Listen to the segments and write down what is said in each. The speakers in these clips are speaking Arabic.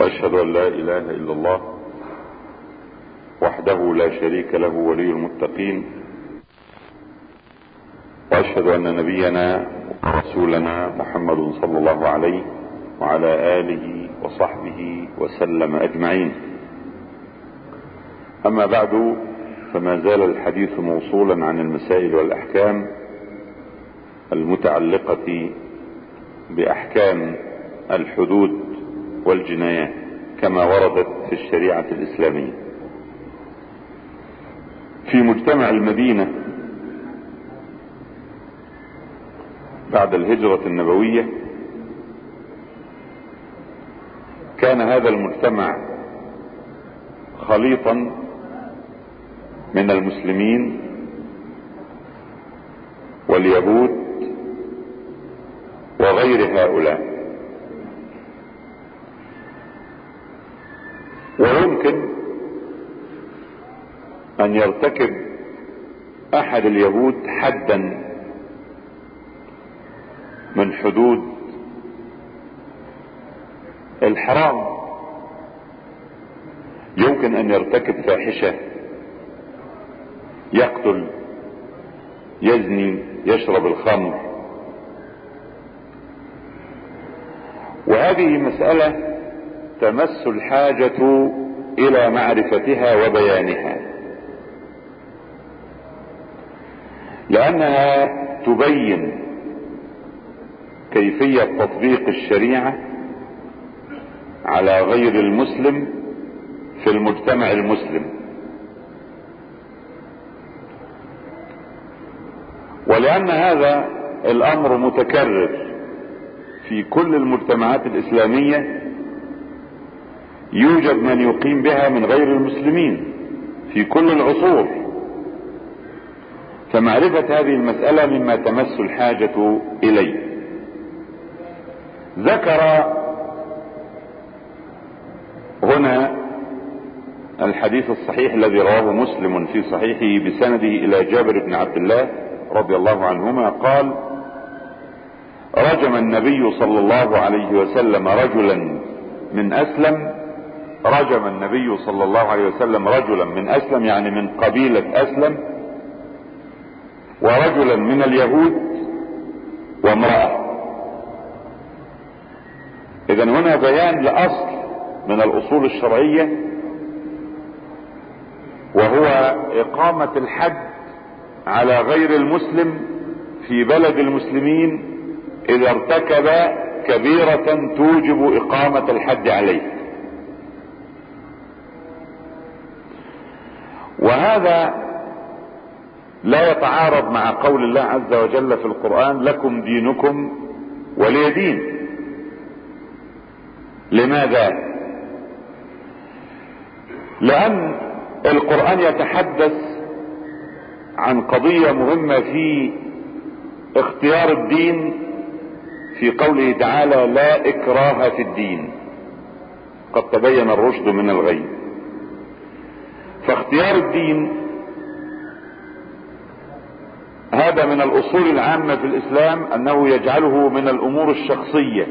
وأشهد أن لا إله إلا الله وحده لا شريك له ولي المتقين، وأشهد أن نبينا ورسولنا محمد صلى الله عليه وعلى آله وصحبه وسلم أجمعين. أما بعد، فما زال الحديث موصولا عن المسائل والأحكام المتعلقة بأحكام الحدود والجنايات كما وردت في الشريعة الإسلامية. في مجتمع المدينة بعد الهجرة النبوية كان هذا المجتمع خليطا من المسلمين واليهود وغير هؤلاء، ويمكن ان يرتكب احد اليهود حدا من حدود الحرام، يمكن ان يرتكب فاحشة، يقتل، يزني، يشرب الخمر. وهذه مسألة تمس الحاجة الى معرفتها وبيانها، لانها تبين كيفية تطبيق الشريعة على غير المسلم في المجتمع المسلم. ولان هذا الامر متكرر في كل المجتمعات الاسلامية، يوجد من يقيم بها من غير المسلمين في كل العصور، فمعرفة هذه المسألة مما تمس الحاجة إليه. ذكر هنا الحديث الصحيح الذي رواه مسلم في صحيحه بسنده إلى جابر بن عبد الله رضي الله عنهما قال: رجم النبي صلى الله عليه وسلم رجلا من أسلم، رجم النبي صلى الله عليه وسلم رجلا من أسلم يعني من قبيلة أسلم، ورجلا من اليهود، وامرأة. إذن هنا بيان لأصل من الأصول الشرعية، وهو إقامة الحد على غير المسلم في بلد المسلمين إذا ارتكب كبيرة توجب إقامة الحد عليه. وهذا لا يتعارض مع قول الله عز وجل في القرآن: لكم دينكم ولي دين. لماذا؟ لأن القرآن يتحدث عن قضية مهمة في اختيار الدين في قوله تعالى: لا إكراه في الدين قد تبين الرشد من الغي. فاختيار الدين هذا من الأصول العامة في الإسلام، أنه يجعله من الأمور الشخصية،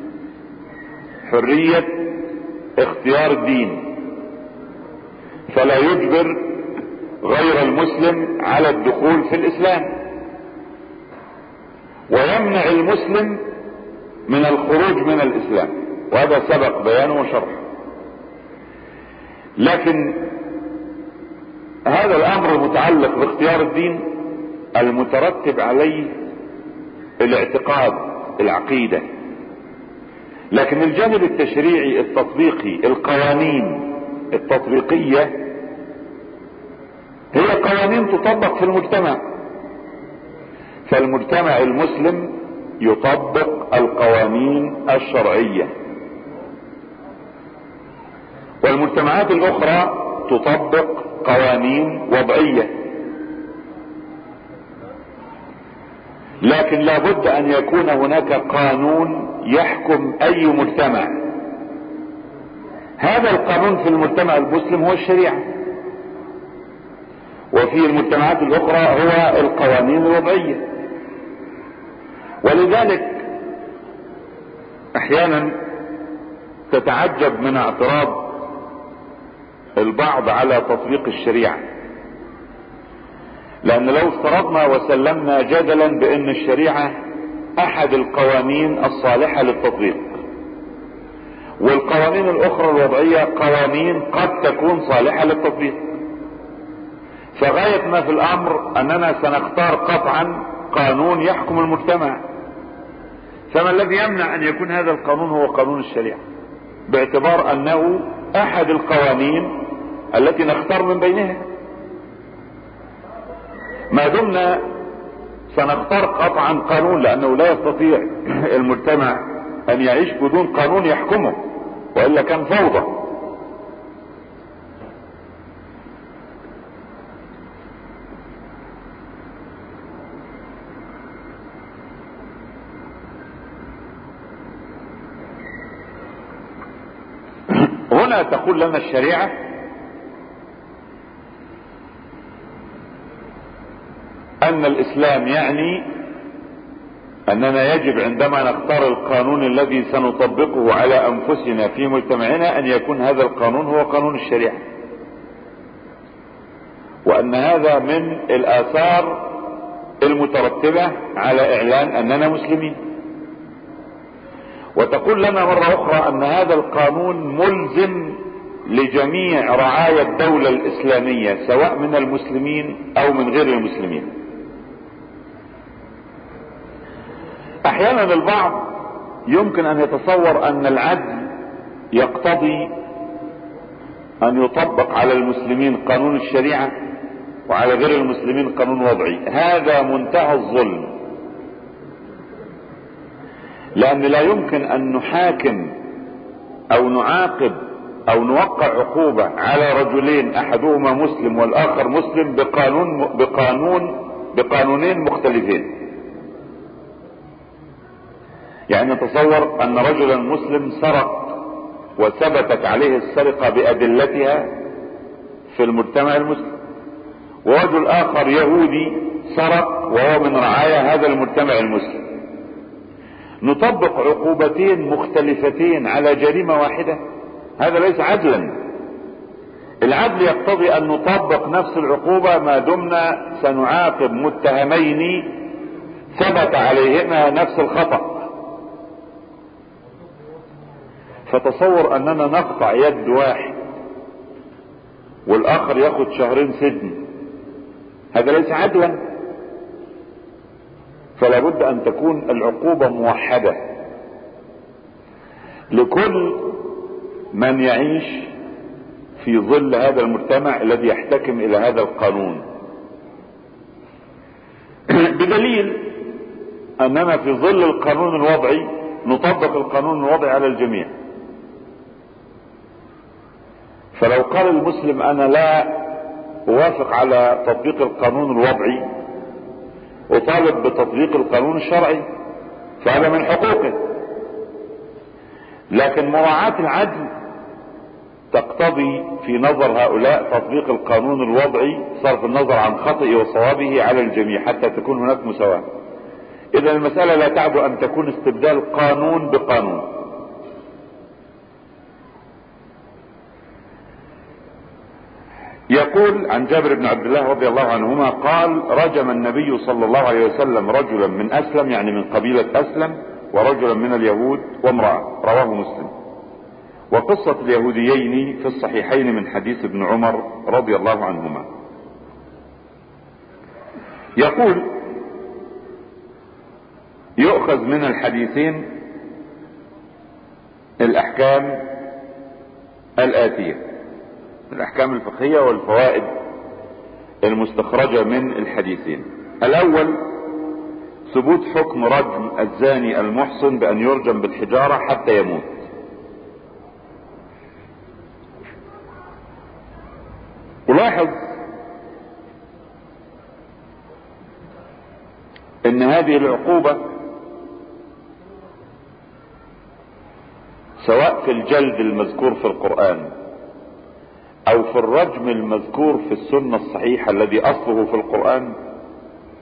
حرية اختيار الدين، فلا يجبر غير المسلم على الدخول في الإسلام، ويمنع المسلم من الخروج من الإسلام، وهذا سبق بيانه وشرح. لكن هذا الأمر متعلق باختيار الدين، المترتب عليه الاعتقاد، العقيدة. لكن الجانب التشريعي التطبيقي، القوانين التطبيقية، هي قوانين تطبق في المجتمع. فالمجتمع المسلم يطبق القوانين الشرعية، والمجتمعات الأخرى تطبق قوانين وضعية. لكن لابد أن يكون هناك قانون يحكم أي مجتمع. هذا القانون في المجتمع المسلم هو الشريعة، وفي المجتمعات الأخرى هو القوانين الوضعية. ولذلك احيانا تتعجب من اعتراض البعض على تطبيق الشريعة، لان لو افترضنا وسلمنا جدلا بان الشريعة احد القوانين الصالحة للتطبيق، والقوانين الاخرى الوضعية قوانين قد تكون صالحة للتطبيق، فغاية ما في الامر اننا سنختار قطعا قانون يحكم المجتمع، فما الذي يمنع ان يكون هذا القانون هو قانون الشريعة، باعتبار انه احد القوانين التي نختار من بينها. ما دمنا سنختار قطعا قانون، لانه لا يستطيع المجتمع ان يعيش بدون قانون يحكمه، والا كان فوضى. هنا تقول لنا الشريعة ان الاسلام يعني اننا يجب عندما نختار القانون الذي سنطبقه على انفسنا في مجتمعنا ان يكون هذا القانون هو قانون الشريعة، وان هذا من الاثار المترتبة على اعلان اننا مسلمين. وتقول لنا مرة اخرى ان هذا القانون ملزم لجميع رعايا الدولة الاسلامية سواء من المسلمين او من غير المسلمين. احيانا البعض يمكن ان يتصور ان العدل يقتضي ان يطبق على المسلمين قانون الشريعة وعلى غير المسلمين قانون وضعي. هذا منتهى الظلم، لان لا يمكن ان نحاكم او نعاقب او نوقع عقوبة على رجلين احدهما مسلم والاخر مسلم بقانونين مختلفين. يعني نتصور ان رجلا مسلم سرق وثبتت عليه السرقة بادلتها في المجتمع المسلم، ورجل اخر يهودي سرق وهو من رعايا هذا المجتمع المسلم، نطبق عقوبتين مختلفتين على جريمة واحدة؟ هذا ليس عدلا. العدل يقتضي ان نطبق نفس العقوبة ما دمنا سنعاقب متهمين ثبت عليهما نفس الخطأ. فتصور اننا نقطع يد واحد والاخر ياخد 2 شهر سجن، هذا ليس عدلا. فلا بد ان تكون العقوبة موحدة لكل من يعيش في ظل هذا المجتمع الذي يحتكم الى هذا القانون، بدليل اننا في ظل القانون الوضعي نطبق القانون الوضعي على الجميع. فلو قال المسلم انا لا اوافق على تطبيق القانون الوضعي اطالب بتطبيق القانون الشرعي، فهذا من حقوقه. لكن مراعاة العدل تقتضي في نظر هؤلاء تطبيق القانون الوضعي، صرف النظر عن خطئه وصوابه، على الجميع حتى تكون هناك مساواة. اذا المسألة لا تعد ان تكون استبدال قانون بقانون. يقول عن جابر بن عبد الله رضي الله عنهما قال رجم النبي صلى الله عليه وسلم رجلا من اسلم، يعني من قبيلة اسلم، ورجلا من اليهود وامرأة، رواه مسلم. وقصة اليهوديين في الصحيحين من حديث ابن عمر رضي الله عنهما. يقول يؤخذ من الحديثين الاحكام الاتية، الاحكام الفقهية والفوائد المستخرجة من الحديثين. الاول ثبوت حكم رجم الزاني المحصن بان يرجم بالحجارة حتى يموت. ولاحظ ان هذه العقوبة سواء في الجلد المذكور في القرآن او في الرجم المذكور في السنة الصحيحة الذي اصله في القرآن،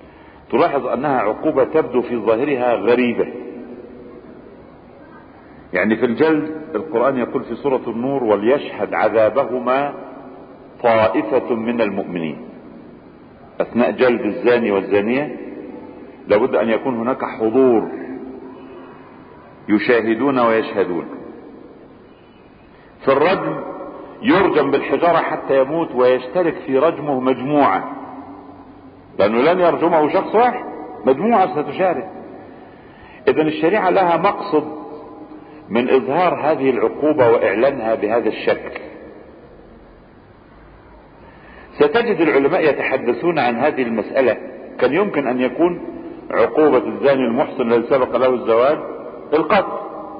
تلاحظ انها عقوبة تبدو في ظاهرها غريبة. يعني في الجلد القرآن يقول في سورة النور: وليشهد عذابهما طائفة من المؤمنين. اثناء جلد الزاني والزانية لابد ان يكون هناك حضور يشاهدون ويشهدون. في الرجم يرجم بالحجارة حتى يموت، ويشترك في رجمه مجموعة، لانه لن يرجمه شخص واحد، مجموعة ستشارك. اذا الشريعة لها مقصد من اظهار هذه العقوبة واعلانها بهذا الشكل. ستجد العلماء يتحدثون عن هذه المسألة. كان يمكن ان يكون عقوبة الزاني المحصن الذي سبق له الزواج القتل،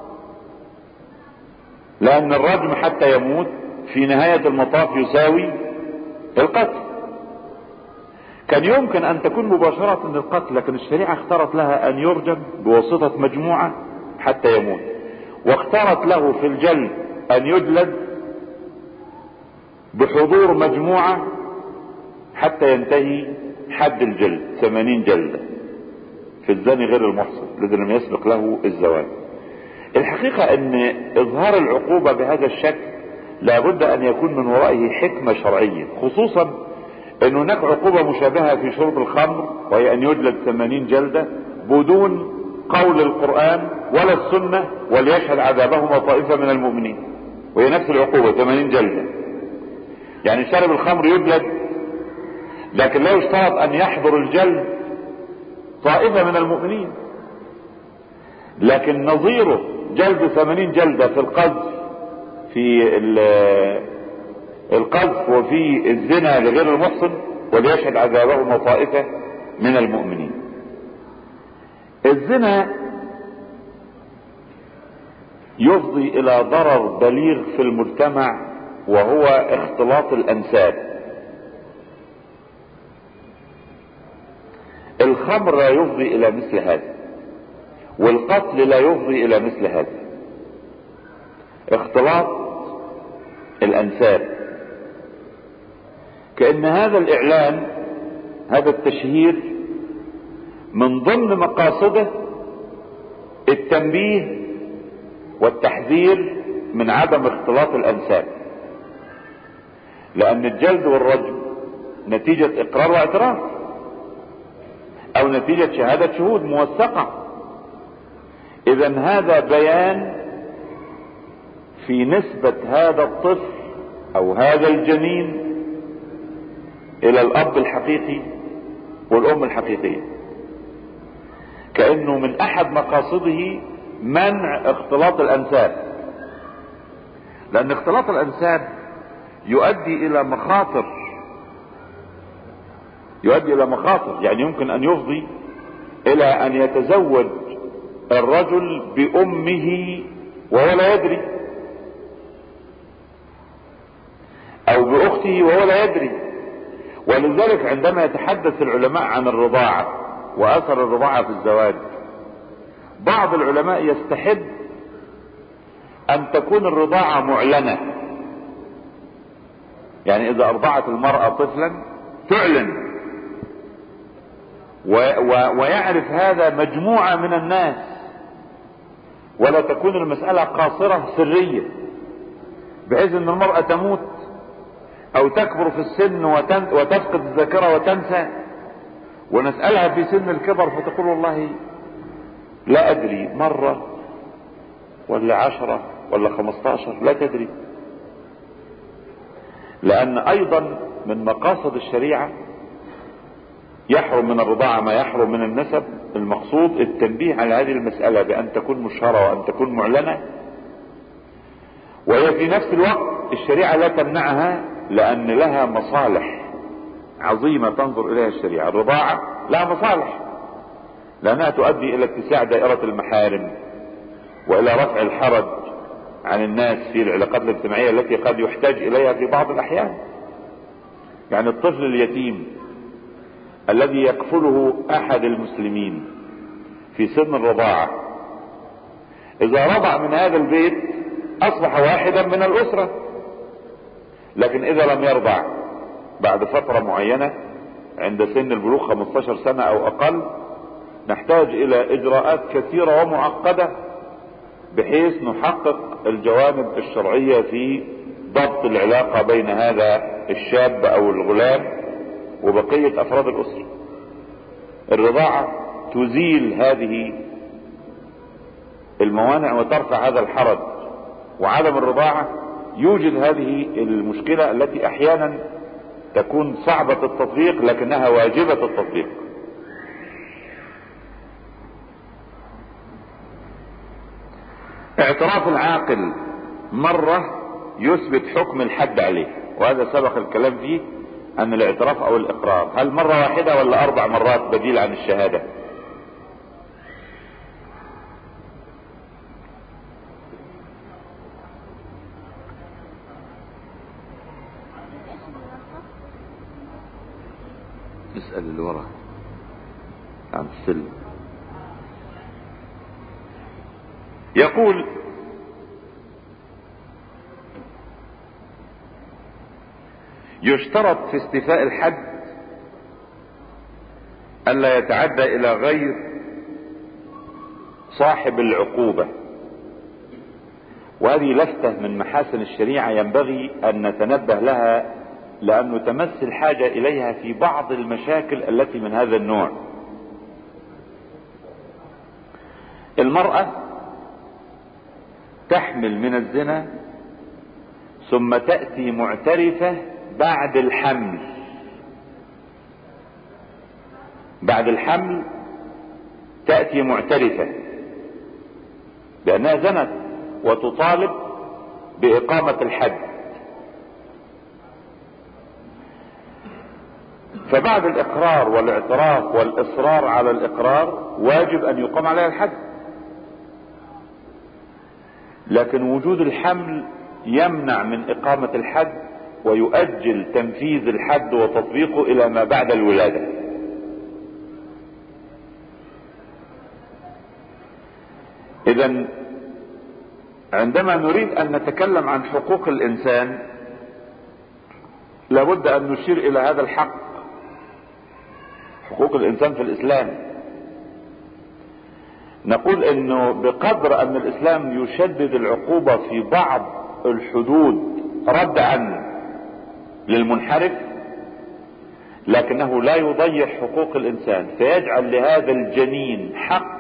لان الرجم حتى يموت في نهاية المطاف يساوي القتل. كان يمكن ان تكون مباشرة القتل، لكن الشريعة اختارت لها ان يرجم بواسطة مجموعة حتى يموت، واختارت له في الجلد ان يجلد بحضور مجموعة حتى ينتهي حد الجلد 80 جلدة في الزاني غير المحصن الذي لم يسبق له الزواج. الحقيقة ان اظهار العقوبة بهذا الشكل لابد ان يكون من ورائه حكمة شرعية، خصوصا ان هناك عقوبة مشابهة في شرب الخمر، وهي ان يجلد 80 جلدة بدون قول القرآن ولا السنة: وليشهد عذابهما طائفة من المؤمنين، وهي نفس العقوبة 80 جلدة. يعني شارب الخمر يجلد، لكن لا يشترط ان يحضر الجلد طائفة من المؤمنين. لكن نظيره جلد 80 جلدة في القذف، في القذف وفي الزنا لغير المحصن: وليشهد عذابهما طائفة من المؤمنين. الزنا يفضي الى ضرر بليغ في المجتمع، وهو اختلاط الانساب. الخمر لا يفضي الى مثل هذا، والقتل لا يفضي الى مثل هذا. اختلاط الانساب، كأن هذا الاعلان، هذا التشهير، من ضمن مقاصده التنبيه والتحذير من عدم اختلاط الانساب. لان الجلد والرجم نتيجة اقرار واعتراف، او نتيجة شهادة شهود موثقة. اذا هذا بيان في نسبة هذا الطفل او هذا الجنين الى الاب الحقيقي والام الحقيقية، كأنه من احد مقاصده منع اختلاط الانساب. لان اختلاط الانساب يؤدي الى مخاطر، يعني يمكن ان يفضي الى ان يتزوج الرجل بامه وهو لا يدري، او باخته وهو لا يدري. ولذلك عندما يتحدث العلماء عن الرضاعة واثر الرضاعة في الزواج، بعض العلماء يستحب ان تكون الرضاعة معلنة. يعني اذا ارضعت المرأة طفلا تعلن، ويعرف هذا مجموعة من الناس، ولا تكون المسألة قاصرة سرية، بحيث ان المرأة تموت او تكبر في السن وتفقد الذاكرة وتنسى، ونسألها في سن الكبر فتقول والله لا ادري، مرة ولا 10 ولا 15 لا تدري. لان ايضا من مقاصد الشريعة يحرم من الرضاعة ما يحرم من النسب. المقصود التنبيه على هذه المسألة بأن تكون مشهرة وأن تكون معلنة، وهي في نفس الوقت الشريعة لا تمنعها، لأن لها مصالح عظيمة تنظر إليها الشريعة. الرضاعة لها مصالح، لأنها تؤدي إلى اتساع دائرة المحارم، وإلى رفع الحرج عن الناس في العلاقات الاجتماعية التي قد يحتاج إليها في بعض الأحيان. يعني الطفل اليتيم الذي يكفله احد المسلمين في سن الرضاعة، اذا رضع من هذا البيت اصبح واحدا من الاسرة. لكن اذا لم يرضع بعد فترة معينة عند سن البلوغ 15 سنة او اقل، نحتاج الى اجراءات كثيرة ومعقدة بحيث نحقق الجوانب الشرعية في ضبط العلاقة بين هذا الشاب او الغلام وبقية افراد الاسرة. الرضاعة تزيل هذه الموانع وترفع هذا الحرج، وعدم الرضاعة يوجد هذه المشكلة التي احيانا تكون صعبة التطبيق لكنها واجبة التطبيق. اعتراف العاقل مرة يثبت حكم الحد عليه، وهذا سبق الكلام فيه ان الاعتراف او الاقرار هل مرة واحدة ولا 4 مرات بديل عن الشهادة. اسأل اللي ورا عن السلم. يقول يشترط في استيفاء الحد ألا يتعدى إلى غير صاحب العقوبة، وهذه لفتة من محاسن الشريعة ينبغي أن نتنبه لها لأنه تمس الحاجة إليها في بعض المشاكل التي من هذا النوع. المرأة تحمل من الزنا ثم تأتي معترفة بعد الحمل. بعد الحمل تأتي معترفة بأنها زنت وتطالب بإقامة الحد. فبعد الإقرار والاعتراف والإصرار على الإقرار واجب أن يقام عليها الحد، لكن وجود الحمل يمنع من إقامة الحد ويؤجل تنفيذ الحد وتطبيقه إلى ما بعد الولادة. إذن عندما نريد أن نتكلم عن حقوق الإنسان لابد أن نشير إلى هذا الحق، حقوق الإنسان في الإسلام. نقول إنه بقدر أن الإسلام يشدد العقوبة في بعض الحدود ردعا للمنحرف، لكنه لا يضيع حقوق الإنسان فيجعل لهذا الجنين حق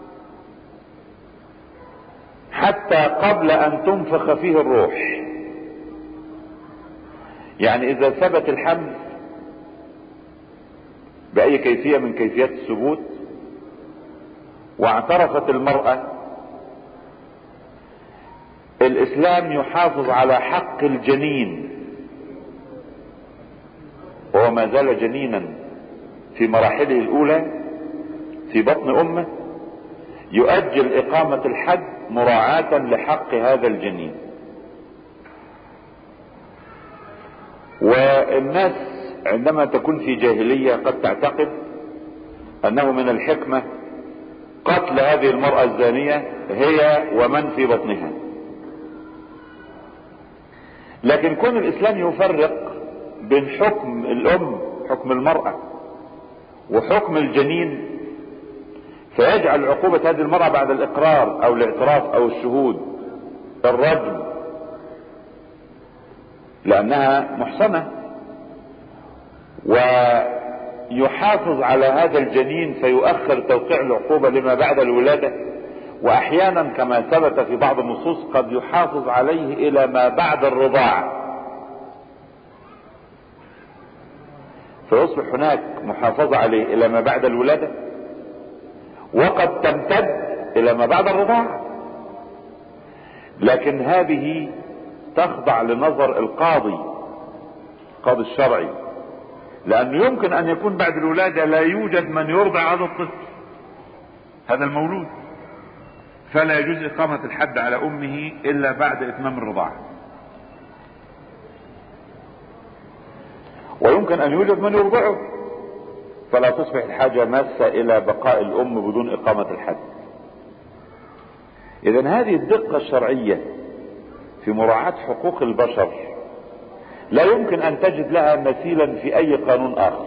حتى قبل أن تنفخ فيه الروح. يعني إذا ثبت الحمل بأي كيفية من كيفيات الثبوت واعترفت المرأة، الإسلام يحافظ على حق الجنين وهو ما زال جنينا في مراحله الأولى في بطن أمه، يؤجل إقامة الحد مراعاة لحق هذا الجنين. والناس عندما تكون في جاهلية قد تعتقد أنه من الحكمة قتل هذه المرأة الزانية هي ومن في بطنها، لكن كون الإسلام يفرق بين حكم الأم حكم المرأة وحكم الجنين فيجعل عقوبة هذه المرأة بعد الإقرار أو الاعتراف أو الشهود الرجم لأنها محصنة، ويحافظ على هذا الجنين فيؤخر توقيع العقوبة لما بعد الولادة، وأحيانا كما ثبت في بعض النصوص قد يحافظ عليه إلى ما بعد الرضاعة، فيصبح هناك محافظة عليه إلى ما بعد الولادة وقد تمتد إلى ما بعد الرضاعة. لكن هذه تخضع لنظر القاضي الشرعي، لأنه يمكن أن يكون بعد الولادة لا يوجد من يرضع هذا الطفل هذا المولود، فلا يجوز إقامة الحد على أمه إلا بعد إتمام الرضاعة. ويمكن أن يوجد من يرضعه فلا تصبح الحاجة ماسة إلى بقاء الأم بدون إقامة الحد. إذن هذه الدقة الشرعية في مراعاة حقوق البشر لا يمكن أن تجد لها مثيلا في أي قانون آخر.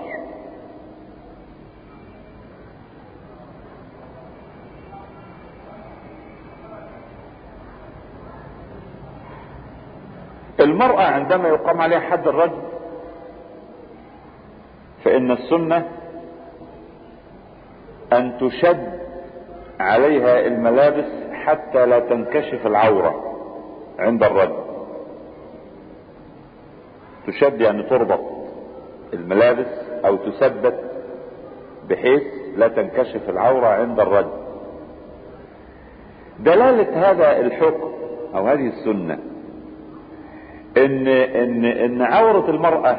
المرأة عندما يقام عليها حد الرجم فإن السنة أن تشد عليها الملابس حتى لا تنكشف العورة عند الرجم. تشد يعني تربط الملابس او تثبت بحيث لا تنكشف العورة عند الرجم. دلالة هذا الحكم او هذه السنة ان عورة المرأة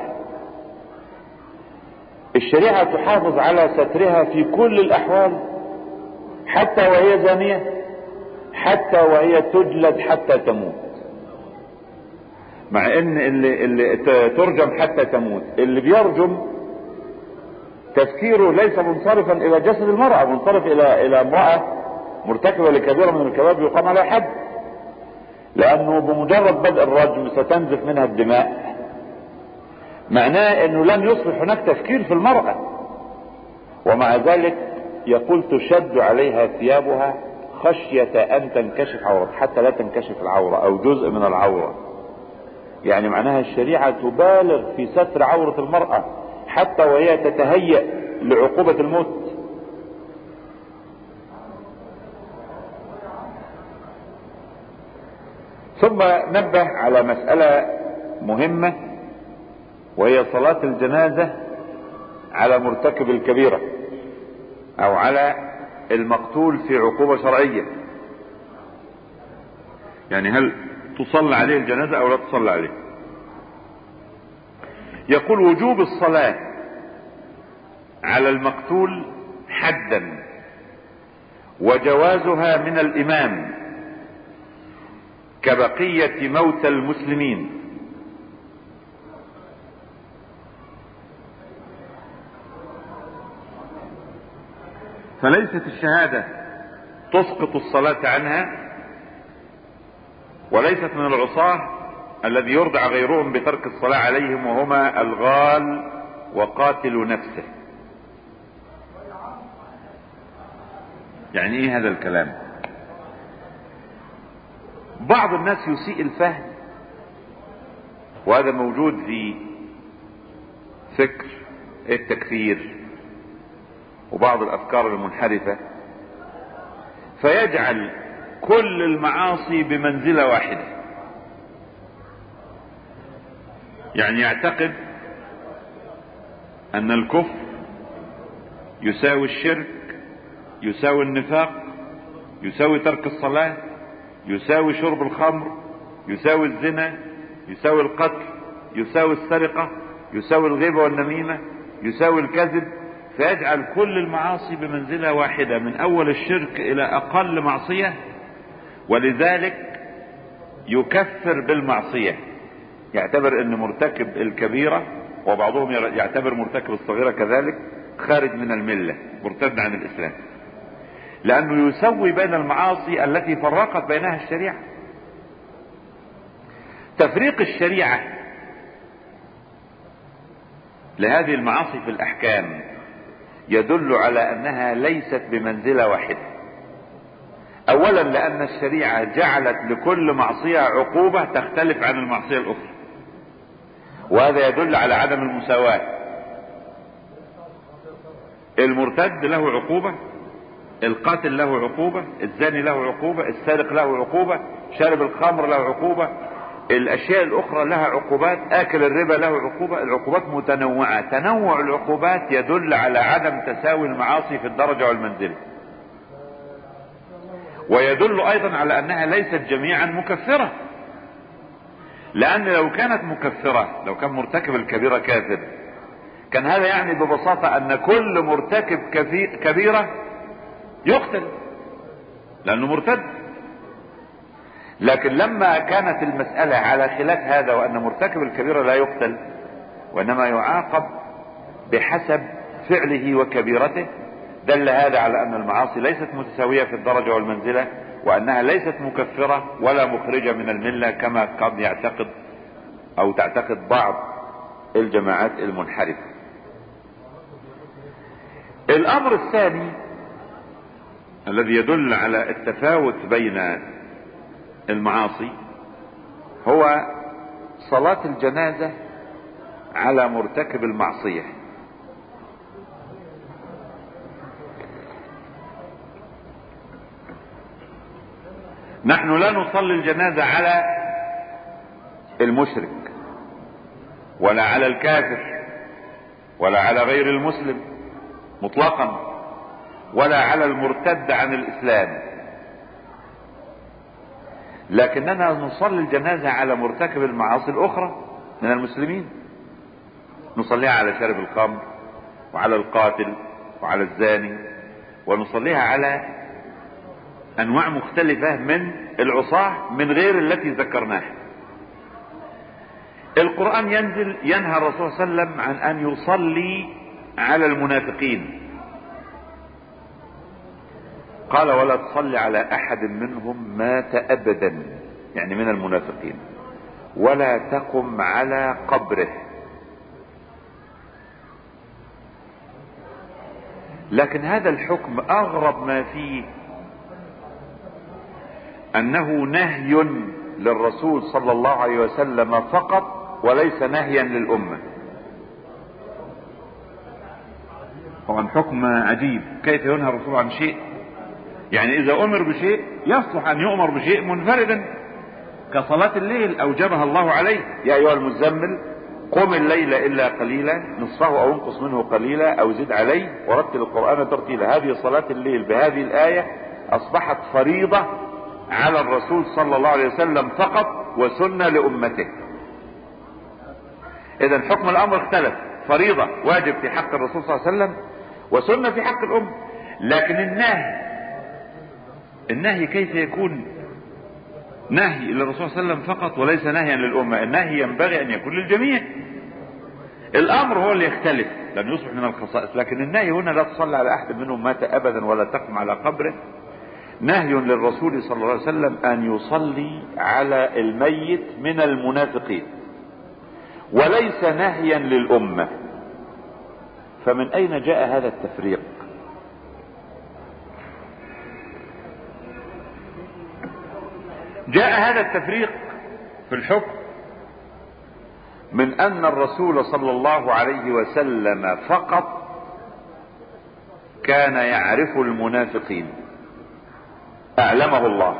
الشريعة تحافظ على سترها في كل الاحوال، حتى وهي زانية، حتى وهي تجلد حتى تموت. مع ان اللي ترجم حتى تموت، اللي بيرجم تفكيره ليس منصرفا الى جسد المرأة، منصرف الى امرأة مرتكبة لكبيرة من الكبائر يقام عليها حد، لانه بمجرد بدء الرجم ستنزف منها الدماء، معناه انه لن يصبح هناك تفكير في المرأة. ومع ذلك يقول تشد عليها ثيابها خشية ان تنكشف عورة، حتى لا تنكشف العورة او جزء من العورة. يعني معناها الشريعة تبالغ في ستر عورة المرأة حتى وهي تتهيأ لعقوبة الموت. ثم نبه على مسألة مهمة، وهي صلاة الجنازة على مرتكب الكبيرة او على المقتول في عقوبة شرعية. يعني هل تصلى عليه الجنازة او لا تصلى عليه؟ يقول وجوب الصلاة على المقتول حدا، وجوازها من الامام كبقية موتى المسلمين. فليست الشهادة تسقط الصلاة عنها، وليست من العصاة الذي يرضع غيرهم بترك الصلاة عليهم، وهما الغال وقاتل نفسه. يعني ايه هذا الكلام؟ بعض الناس يسيء الفهم، وهذا موجود في فكر التكفير وبعض الافكار المنحرفة، فيجعل كل المعاصي بمنزلة واحدة. يعني يعتقد ان الكفر يساوي الشرك، يساوي النفاق، يساوي ترك الصلاة، يساوي شرب الخمر، يساوي الزنا، يساوي القتل، يساوي السرقة، يساوي الغيبة والنميمة، يساوي الكذب. فيجعل كل المعاصي بمنزلة واحدة من اول الشرك الى اقل معصية، ولذلك يكفر بالمعصية. يعتبر ان مرتكب الكبيرة، وبعضهم يعتبر مرتكب الصغيرة كذلك، خارج من الملة، مرتد عن الاسلام، لانه يسوي بين المعاصي التي فرقت بينها الشريعة. تفريق الشريعة لهذه المعاصي في الاحكام يدل على انها ليست بمنزلة واحدة. اولا لان الشريعة جعلت لكل معصية عقوبة تختلف عن المعصية الاخرى، وهذا يدل على عدم المساواة. المرتد له عقوبة، القاتل له عقوبة، الزاني له عقوبة، السارق له عقوبة، شارب الخمر له عقوبة، الاشياء الاخرى لها عقوبات، اكل الربا له عقوبة. العقوبات متنوعة. تنوع العقوبات يدل على عدم تساوي المعاصي في الدرجة والمنزلة، ويدل ايضا على انها ليست جميعا مكفرة. لان لو كانت مكفرة، لو كان مرتكب الكبيرة كافر، كان هذا يعني ببساطة ان كل مرتكب كبيرة يقتل لانه مرتد. لكن لما كانت المسألة على خلاف هذا، وان مرتكب الكبيرة لا يقتل وانما يعاقب بحسب فعله وكبيرته، دل هذا على ان المعاصي ليست متساوية في الدرجة والمنزلة، وانها ليست مكفرة ولا مخرجة من الملة كما قد يعتقد او تعتقد بعض الجماعات المنحرفة. الامر الثاني الذي يدل على التفاوت بين المعاصي هو صلاة الجنازة على مرتكب المعصية. نحن لا نصلي الجنازة على المشرك ولا على الكافر ولا على غير المسلم مطلقا ولا على المرتد عن الإسلام، لكننا نصلي الجنازة على مرتكب المعاصي الأخرى من المسلمين. نصليها على شارب الخمر وعلى القاتل وعلى الزاني، ونصليها على أنواع مختلفة من العصاة من غير التي ذكرناها. القرآن ينزل ينهى الرسول صلى الله عليه وسلم عن أن يصلي على المنافقين، قال ولا تصلي على أحد منهم مات أبدا، يعني من المنافقين، ولا تقم على قبره. لكن هذا الحكم أغرب ما فيه أنه نهي للرسول صلى الله عليه وسلم فقط وليس نهيا للأمة. طبعا حكم عجيب، كيف ينهى الرسول عن شيء؟ يعني إذا أمر بشيء يصلح أن يؤمر بشيء منفردا كصلاة الليل أوجبها الله عليه: يا أيها المزمل قم الليل إلا قليلا نصفه أو انقص منه قليلا أو زد عليه ورتل القرآن ترتيلا. هذه صلاة الليل بهذه الآية أصبحت فريضة على الرسول صلى الله عليه وسلم فقط وسنة لأمته. إذا حكم الأمر اختلف، فريضة واجب في حق الرسول صلى الله عليه وسلم وسنة في حق الأمة. لكن النهي كيف يكون نهي للرسول صلى الله عليه وسلم فقط وليس نهيا للأمة؟ النهي ينبغي أن يكون للجميع. الأمر هو اللي يختلف لأن يصبح من الخصائص، لكن النهي هنا لا تصلي على أحد منهم مات أبدا ولا تقم على قبره نهي للرسول صلى الله عليه وسلم أن يصلي على الميت من المنافقين وليس نهيا للأمة. فمن أين جاء هذا التفريق؟ جاء هذا التفريق في الحكم من أن الرسول صلى الله عليه وسلم فقط كان يعرف المنافقين، أعلمه الله،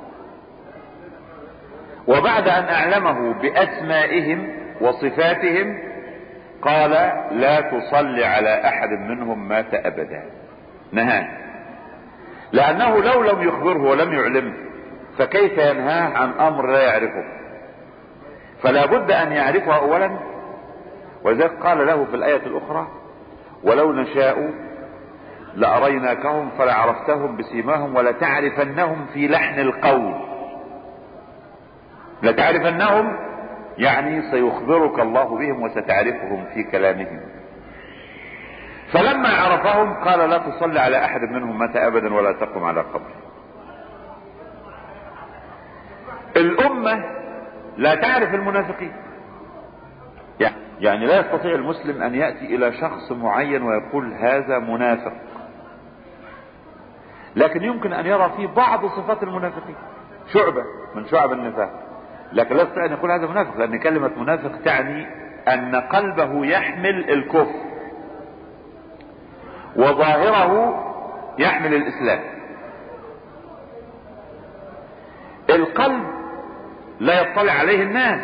وبعد أن أعلمه بأسمائهم وصفاتهم قال لا تصلي على أحد منهم مات أبدا، نهاه. لأنه لو لم يخبره ولم يعلمه فكيف ينهاه عن أمر لا يعرفه؟ فلا بد أن يعرفه أولا. ولذلك قال له في الآية الأخرى ولو نشاء لأريناكهم فلعرفتهم بسيماهم ولتعرفنهم في لحن القول. لتعرفنهم يعني سيخبرك الله بهم وستعرفهم في كلامهم. فلما عرفهم قال لا تصلي على أحد منهم مات أبدا ولا تقم على قبره. الأمة لا تعرف المنافقين، يعني لا يستطيع المسلم أن يأتي إلى شخص معين ويقول هذا منافق، لكن يمكن أن يرى فيه بعض صفات المنافقين، شعبة من شعب النفاق، لكن لا يستطيع أن يقول هذا منافق، لأن كلمة منافق تعني أن قلبه يحمل الكفر وظاهره يحمل الإسلام. القلب لا يطلع عليه الناس،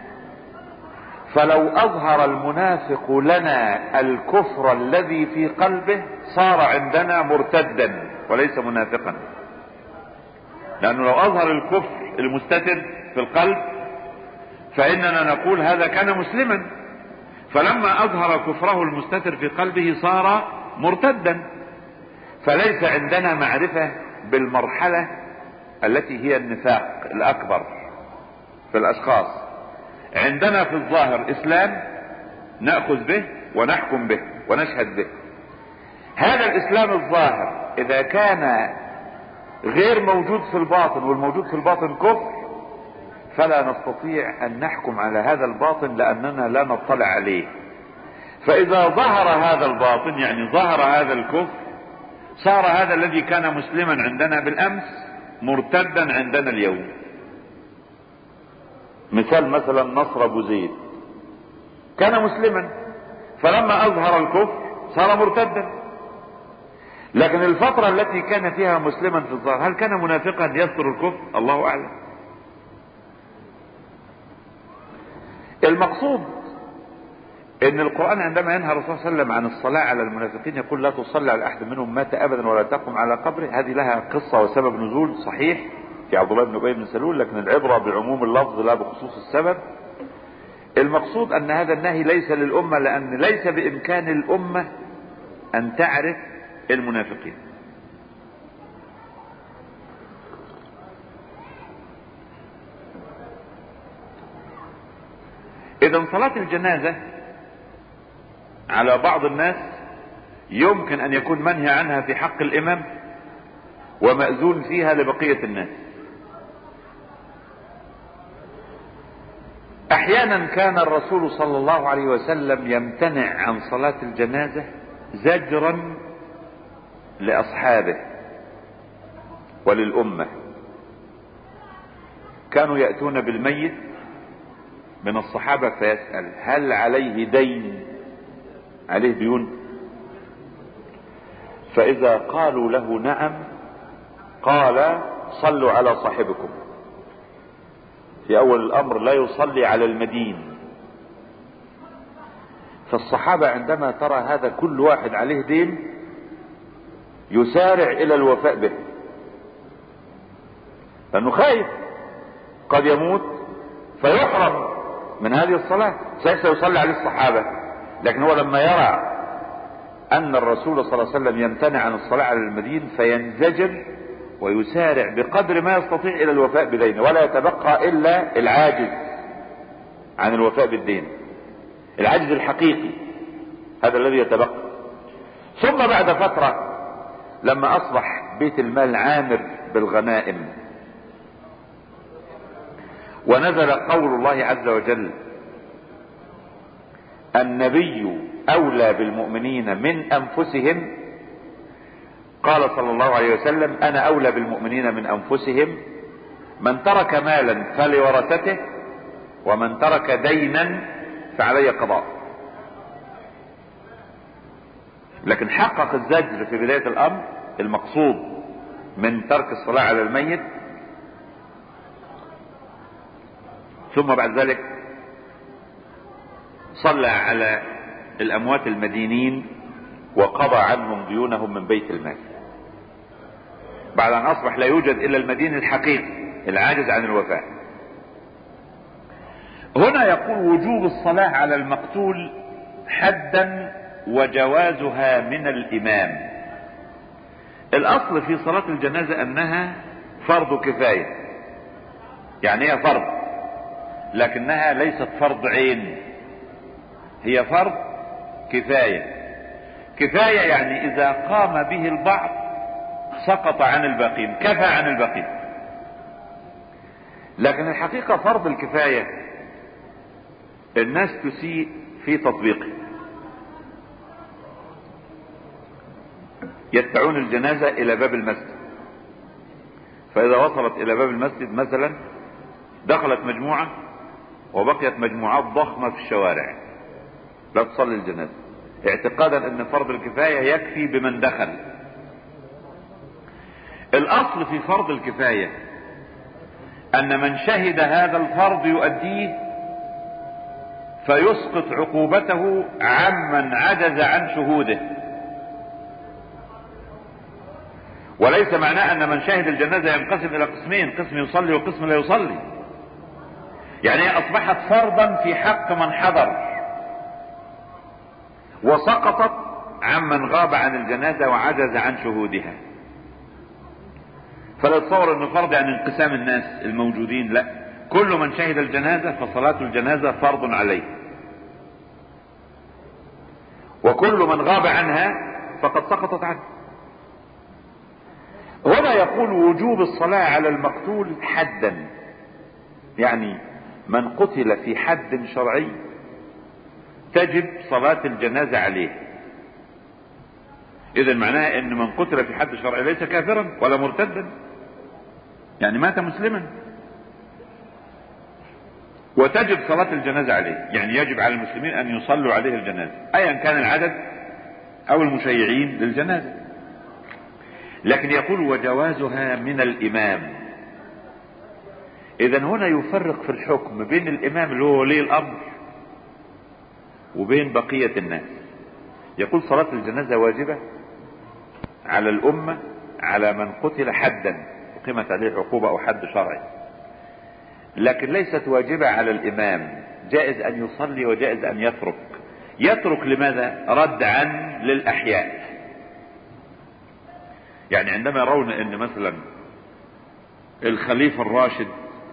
فلو أظهر المنافق لنا الكفر الذي في قلبه صار عندنا مرتدا وليس منافقا، لأنه لو أظهر الكفر المستتر في القلب فإننا نقول هذا كان مسلما، فلما أظهر كفره المستتر في قلبه صار مرتدا. فليس عندنا معرفة بالمرحلة التي هي النفاق الأكبر في الأشخاص. عندنا في الظاهر إسلام نأخذ به ونحكم به ونشهد به. هذا الإسلام الظاهر إذا كان غير موجود في الباطن والموجود في الباطن كفر فلا نستطيع أن نحكم على هذا الباطن لأننا لا نطلع عليه. فإذا ظهر هذا الباطن يعني ظهر هذا الكفر صار هذا الذي كان مسلما عندنا بالأمس مرتدا عندنا اليوم. مثال مثلا نصر ابو زيد كان مسلما، فلما اظهر الكفر صار مرتدا، لكن الفترة التي كان فيها مسلما في الظاهر هل كان منافقا يستر الكفر؟ الله اعلم. المقصود ان القرآن عندما ينهى الرسول صلى الله عليه وسلم عن الصلاة على المنافقين يقول لا تصلي على احد منهم مات ابدا ولا تقم على قبره، هذه لها قصة وسبب نزول صحيح في عبد الله بن ابي بن سلول، لكن العبرة بعموم اللفظ لا بخصوص السبب. المقصود ان هذا النهي ليس للامة، لان ليس بامكان الامة ان تعرف المنافقين. اذا صلاة الجنازة على بعض الناس يمكن ان يكون منهي عنها في حق الامام ومأذون فيها لبقية الناس. احيانا كان الرسول صلى الله عليه وسلم يمتنع عن صلاة الجنازة زجرا لاصحابه وللامة. كانوا يأتون بالميت من الصحابة فيسأل هل عليه دين، عليه ديون؟ فاذا قالوا له نعم قال صلوا على صاحبكم. في اول الامر لا يصلي على المدين. فالصحابة عندما ترى هذا كل واحد عليه دين يسارع الى الوفاء به، لانه خايف قد يموت فيحرم من هذه الصلاة. سيصلي عليه الصحابة، لكن هو لما يرى ان الرسول صلى الله عليه وسلم يمتنع عن الصلاة على المدين فينزجر ويسارع بقدر ما يستطيع الى الوفاء بدينه، ولا يتبقى الا العاجز عن الوفاء بالدين، العجز الحقيقي هذا الذي يتبقى. ثم بعد فترة لما اصبح بيت المال عامر بالغنائم ونزل قول الله عز وجل النبي اولى بالمؤمنين من انفسهم، قال صلى الله عليه وسلم انا اولى بالمؤمنين من انفسهم، من ترك مالا فلورثته ومن ترك دينا فعلي قضاء. لكن حقق الزجر في بداية الامر المقصود من ترك الصلاة على الميت. ثم بعد ذلك صلى على الاموات المدينين وقضى عنهم ديونهم من بيت المال، بعد ان اصبح لا يوجد الا المدين الحقيقي العاجز عن الوفاء. هنا يقول وجوب الصلاة على المقتول حدا وجوازها من الامام. الاصل في صلاة الجنازة انها فرض كفاية، يعني هي فرض لكنها ليست فرض عين، هي فرض كفاية. كفاية يعني اذا قام به البعض سقط عن الباقين، كفى عن الباقين. لكن الحقيقة فرض الكفاية الناس تسيء في تطبيقه، يتبعون الجنازة الى باب المسجد، فاذا وصلت الى باب المسجد مثلا دخلت مجموعة وبقيت مجموعات ضخمة في الشوارع لا تصلي الجنازة، اعتقادا ان فرض الكفاية يكفي بمن دخل. الاصل في فرض الكفاية ان من شهد هذا الفرض يؤديه فيسقط عقوبته عمن عجز عن شهوده، وليس معناه ان من شهد الجنازة ينقسم الى قسمين، قسم يصلي وقسم لا يصلي. يعني هي اصبحت فرضا في حق من حضر وسقطت عمن غاب عن الجنازة وعجز عن شهودها. فلا تصور انه فرض يعني انقسام الناس الموجودين، لا، كل من شهد الجنازة فصلاة الجنازة فرض عليه، وكل من غاب عنها فقد سقطت عنه. هنا يقول وجوب الصلاة على المقتول حدا، يعني من قتل في حد شرعي تجب صلاة الجنازة عليه. اذا معناها ان من قتل في حد شرعي ليس كافرا ولا مرتدا، يعني مات مسلما. وتجب صلاة الجنازة عليه، يعني يجب على المسلمين ان يصلوا عليه الجنازة ايا كان العدد او المشيعين للجنازة. لكن يقول وجوازها من الامام. اذا هنا يفرق في الحكم بين الامام اللي هو ولي الامر وبين بقية الناس. يقول صلاة الجنازة واجبة على الامة على من قتل حدا أقيمت عليه عقوبة او حد شرعي، لكن ليست واجبة على الامام. جائز ان يصلي وجائز ان يترك. يترك لماذا؟ ردعا للاحياء. يعني عندما يرون ان مثلا الخليفة الراشد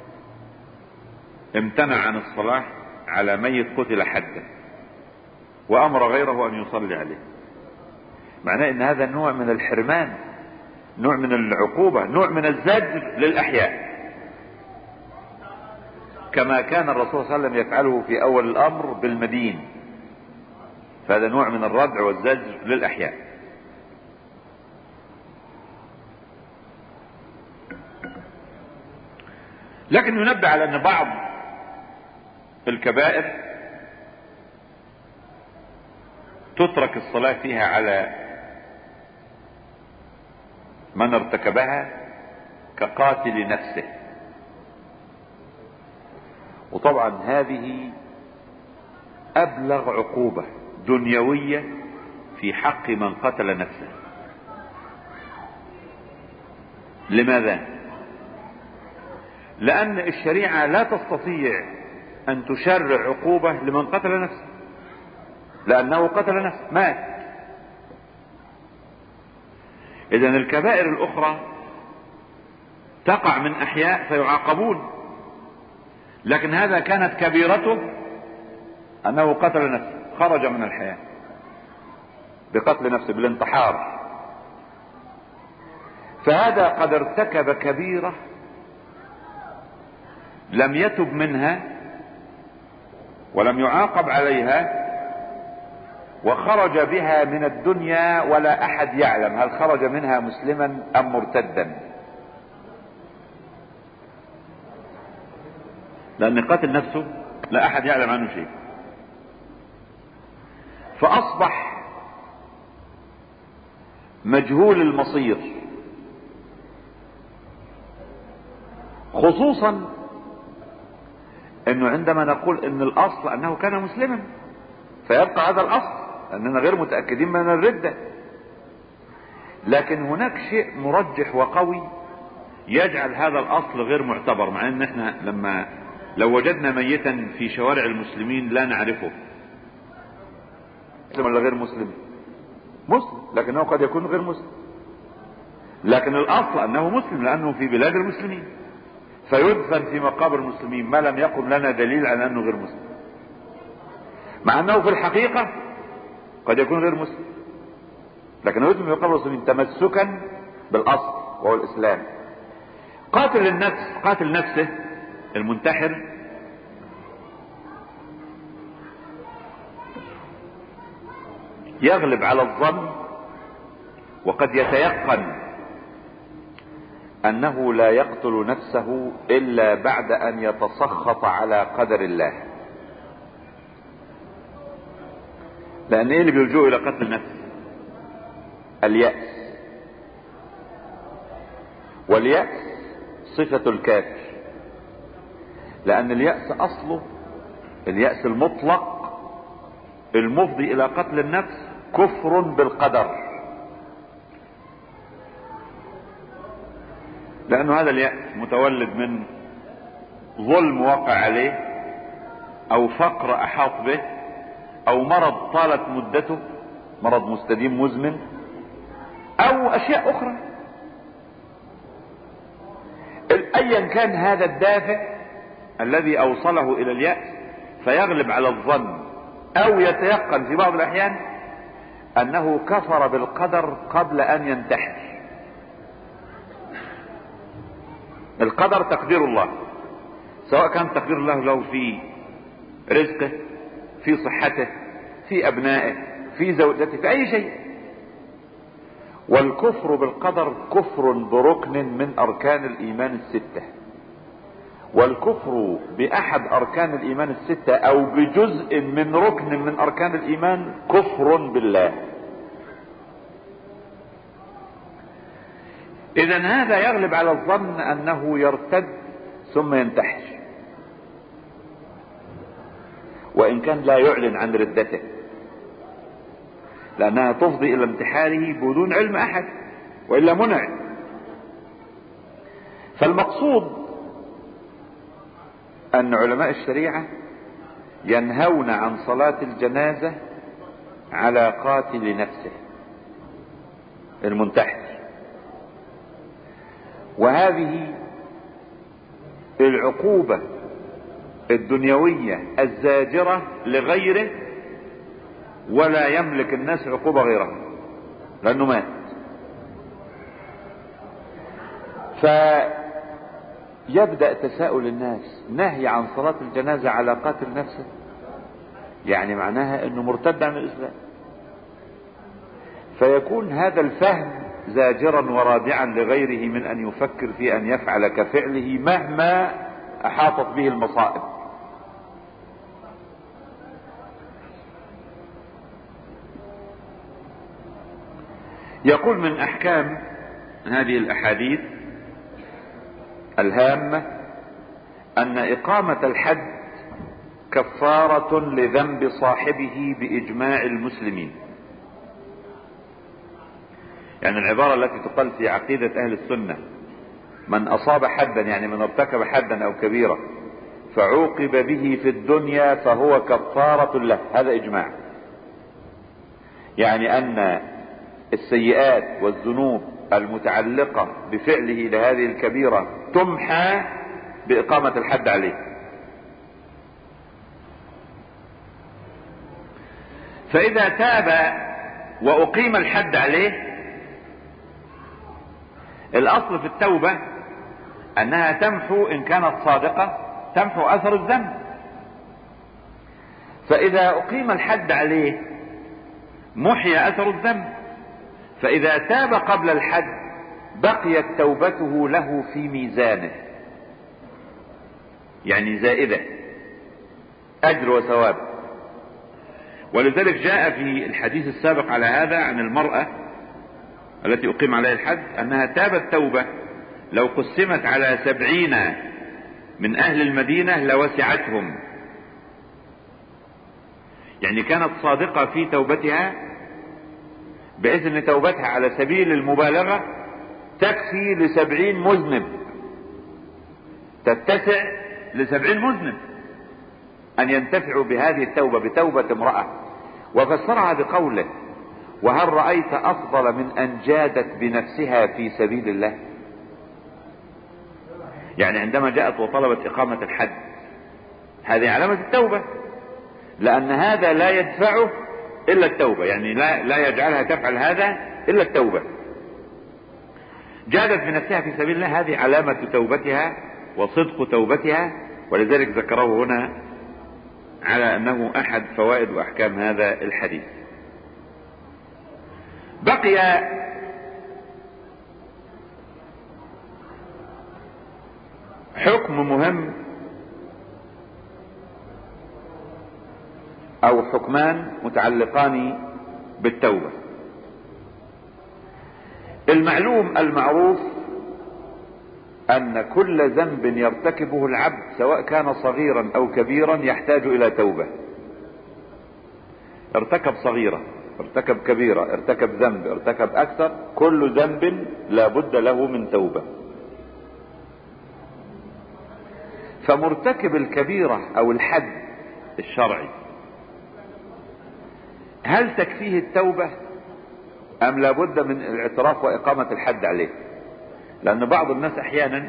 امتنع عن الصلاة على ميت قتل حدا وامر غيره ان يصلي عليه، معناه ان هذا نوع من الحرمان، نوع من العقوبة، نوع من الزجر للاحياء، كما كان الرسول صلى الله عليه وسلم يفعله في اول الامر بالمدين. فهذا نوع من الردع والزجر للاحياء. لكن ينبه على ان بعض الكبائر تترك الصلاة فيها على من ارتكبها كقاتل نفسه، وطبعا هذه ابلغ عقوبة دنيوية في حق من قتل نفسه. لماذا؟ لان الشريعة لا تستطيع ان تشرع عقوبة لمن قتل نفسه، لانه قتل نفسه مات. اذن الكبائر الاخرى تقع من احياء فيعاقبون، لكن هذا كانت كبيرته انه قتل نفسه، خرج من الحياة بقتل نفسه بالانتحار. فهذا قد ارتكب كبيرة لم يتب منها ولم يعاقب عليها، وخرج بها من الدنيا ولا احد يعلم هل خرج منها مسلما ام مرتدا، لان قتل نفسه لا احد يعلم عنه شيء. فاصبح مجهول المصير، خصوصا انه عندما نقول ان الاصل انه كان مسلما فيبقى هذا الاصل اننا غير متأكدين من الردة. لكن هناك شيء مرجح وقوي يجعل هذا الاصل غير معتبر، مع ان احنا لو وجدنا ميتا في شوارع المسلمين لا نعرفه مسلم ولا غير مسلم، مسلم لكنه قد يكون غير مسلم، لكن الاصل انه مسلم لانه في بلاد المسلمين، فيدفن في مقابر المسلمين ما لم يقم لنا دليل على انه غير مسلم، مع انه في الحقيقة قد يكون غير مسلم، لكنه يدفن في مقابر المسلمين تمسكا بالاصل وهو الاسلام. قاتل نفسه المنتحر يغلب على الظن وقد يتيقن انه لا يقتل نفسه الا بعد ان يتسخط على قدر الله. لان ايه اللي بيلجؤ الى قتل النفس؟ اليأس، واليأس صفة الكافر، لان اليأس اصله اليأس المطلق المفضي الى قتل النفس كفر بالقدر، لانه هذا اليأس متولد من ظلم وقع عليه او فقر احاط به او مرض طالت مدته، مرض مستديم مزمن، او اشياء اخرى. ايا كان هذا الدافع الذي اوصله الى اليأس، فيغلب على الظن او يتيقن في بعض الاحيان انه كفر بالقدر قبل ان ينتحر. القدر تقدير الله، سواء كان تقدير الله له في رزقه، في صحته، في ابنائه، في زوجته، في اي شيء. والكفر بالقدر كفر بركن من اركان الايمان الستة، والكفر بأحد أركان الإيمان الستة أو بجزء من ركن من أركان الإيمان كفر بالله. إذا هذا يغلب على الظن أنه يرتد ثم ينتحر، وإن كان لا يعلن عن ردته، لأنها تفضي إلى انتحاره بدون علم أحد، وإلا منع. فالمقصود أن علماء الشريعة ينهون عن صلاة الجنازة على قاتل نفسه المنتحر، وهذه العقوبة الدنيوية الزاجرة لغيره، ولا يملك الناس عقوبة غيرها لأنه مات. فيبدأ تساؤل الناس: نهي عن صلاة الجنازة على قاتل نفسه، يعني معناها انه مرتد عن الاسلام. فيكون هذا الفهم زاجرا ورادعا لغيره من ان يفكر في ان يفعل كفعله مهما احاطت به المصائب. يقول من احكام هذه الاحاديث الهامة ان اقامة الحد كفارة لذنب صاحبه باجماع المسلمين. يعني العبارة التي تقال في عقيدة اهل السنة: من اصاب حدا، يعني من ارتكب حدا او كبيرة فعوقب به في الدنيا فهو كفارة له، هذا اجماع. يعني ان السيئات والذنوب المتعلقة بفعله لهذه الكبيرة تمحى بإقامة الحد عليه. فإذا تاب وأقيم الحد عليه، الأصل في التوبة أنها تمحو، إن كانت صادقة تمحو أثر الذنب. فإذا أقيم الحد عليه محي أثر الذنب، فإذا تاب قبل الحد بقيت توبته له في ميزانه، يعني زائدة أجر وثواب. ولذلك جاء في الحديث السابق على هذا عن المرأة التي أقيم عليها الحد أنها تابت توبة لو قسمت على 70 من أهل المدينة لوسعتهم. يعني كانت صادقة في توبتها، بحيث ان توبتها على سبيل المبالغة تكفي ل70 مذنب، تتسع ل70 مذنب ان ينتفعوا بهذه التوبة بتوبة امرأة. وفسرها بقوله: وهل رأيت افضل من ان جادت بنفسها في سبيل الله؟ يعني عندما جاءت وطلبت اقامة الحد، هذه علامة التوبة، لان هذا لا يدفعه الا التوبة، يعني لا يجعلها تفعل هذا الا التوبة. جادت بنفسها في سبيل الله، هذه علامة توبتها وصدق توبتها، ولذلك ذكره هنا على انه احد فوائد واحكام هذا الحديث. بقي حكم مهم او حكمان متعلقان بالتوبة. المعلوم المعروف ان كل ذنب يرتكبه العبد سواء كان صغيرا او كبيرا يحتاج الى توبة. ارتكب صغيرة، ارتكب كبيرة، ارتكب ذنب، ارتكب اكثر، كل ذنب لا بد له من توبة. فمرتكب الكبيرة او الحد الشرعي هل تكفيه التوبة ام لابد من الاعتراف واقامة الحد عليه؟ لان بعض الناس احيانا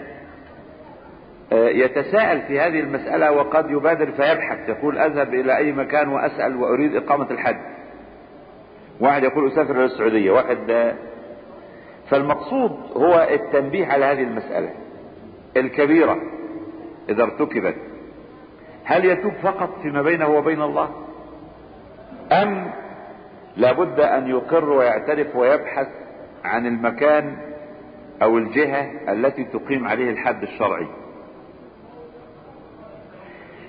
يتساءل في هذه المسألة وقد يبادر فيبحث، يقول اذهب الى اي مكان واسأل واريد اقامة الحد. واحد يقول اسافر الى السعودية، واحد. فالمقصود هو التنبيه على هذه المسألة. الكبيرة اذا ارتكبت هل يتوب فقط فيما بينه وبين الله، ام لابد ان يقر ويعترف ويبحث عن المكان او الجهة التي تقيم عليه الحد الشرعي؟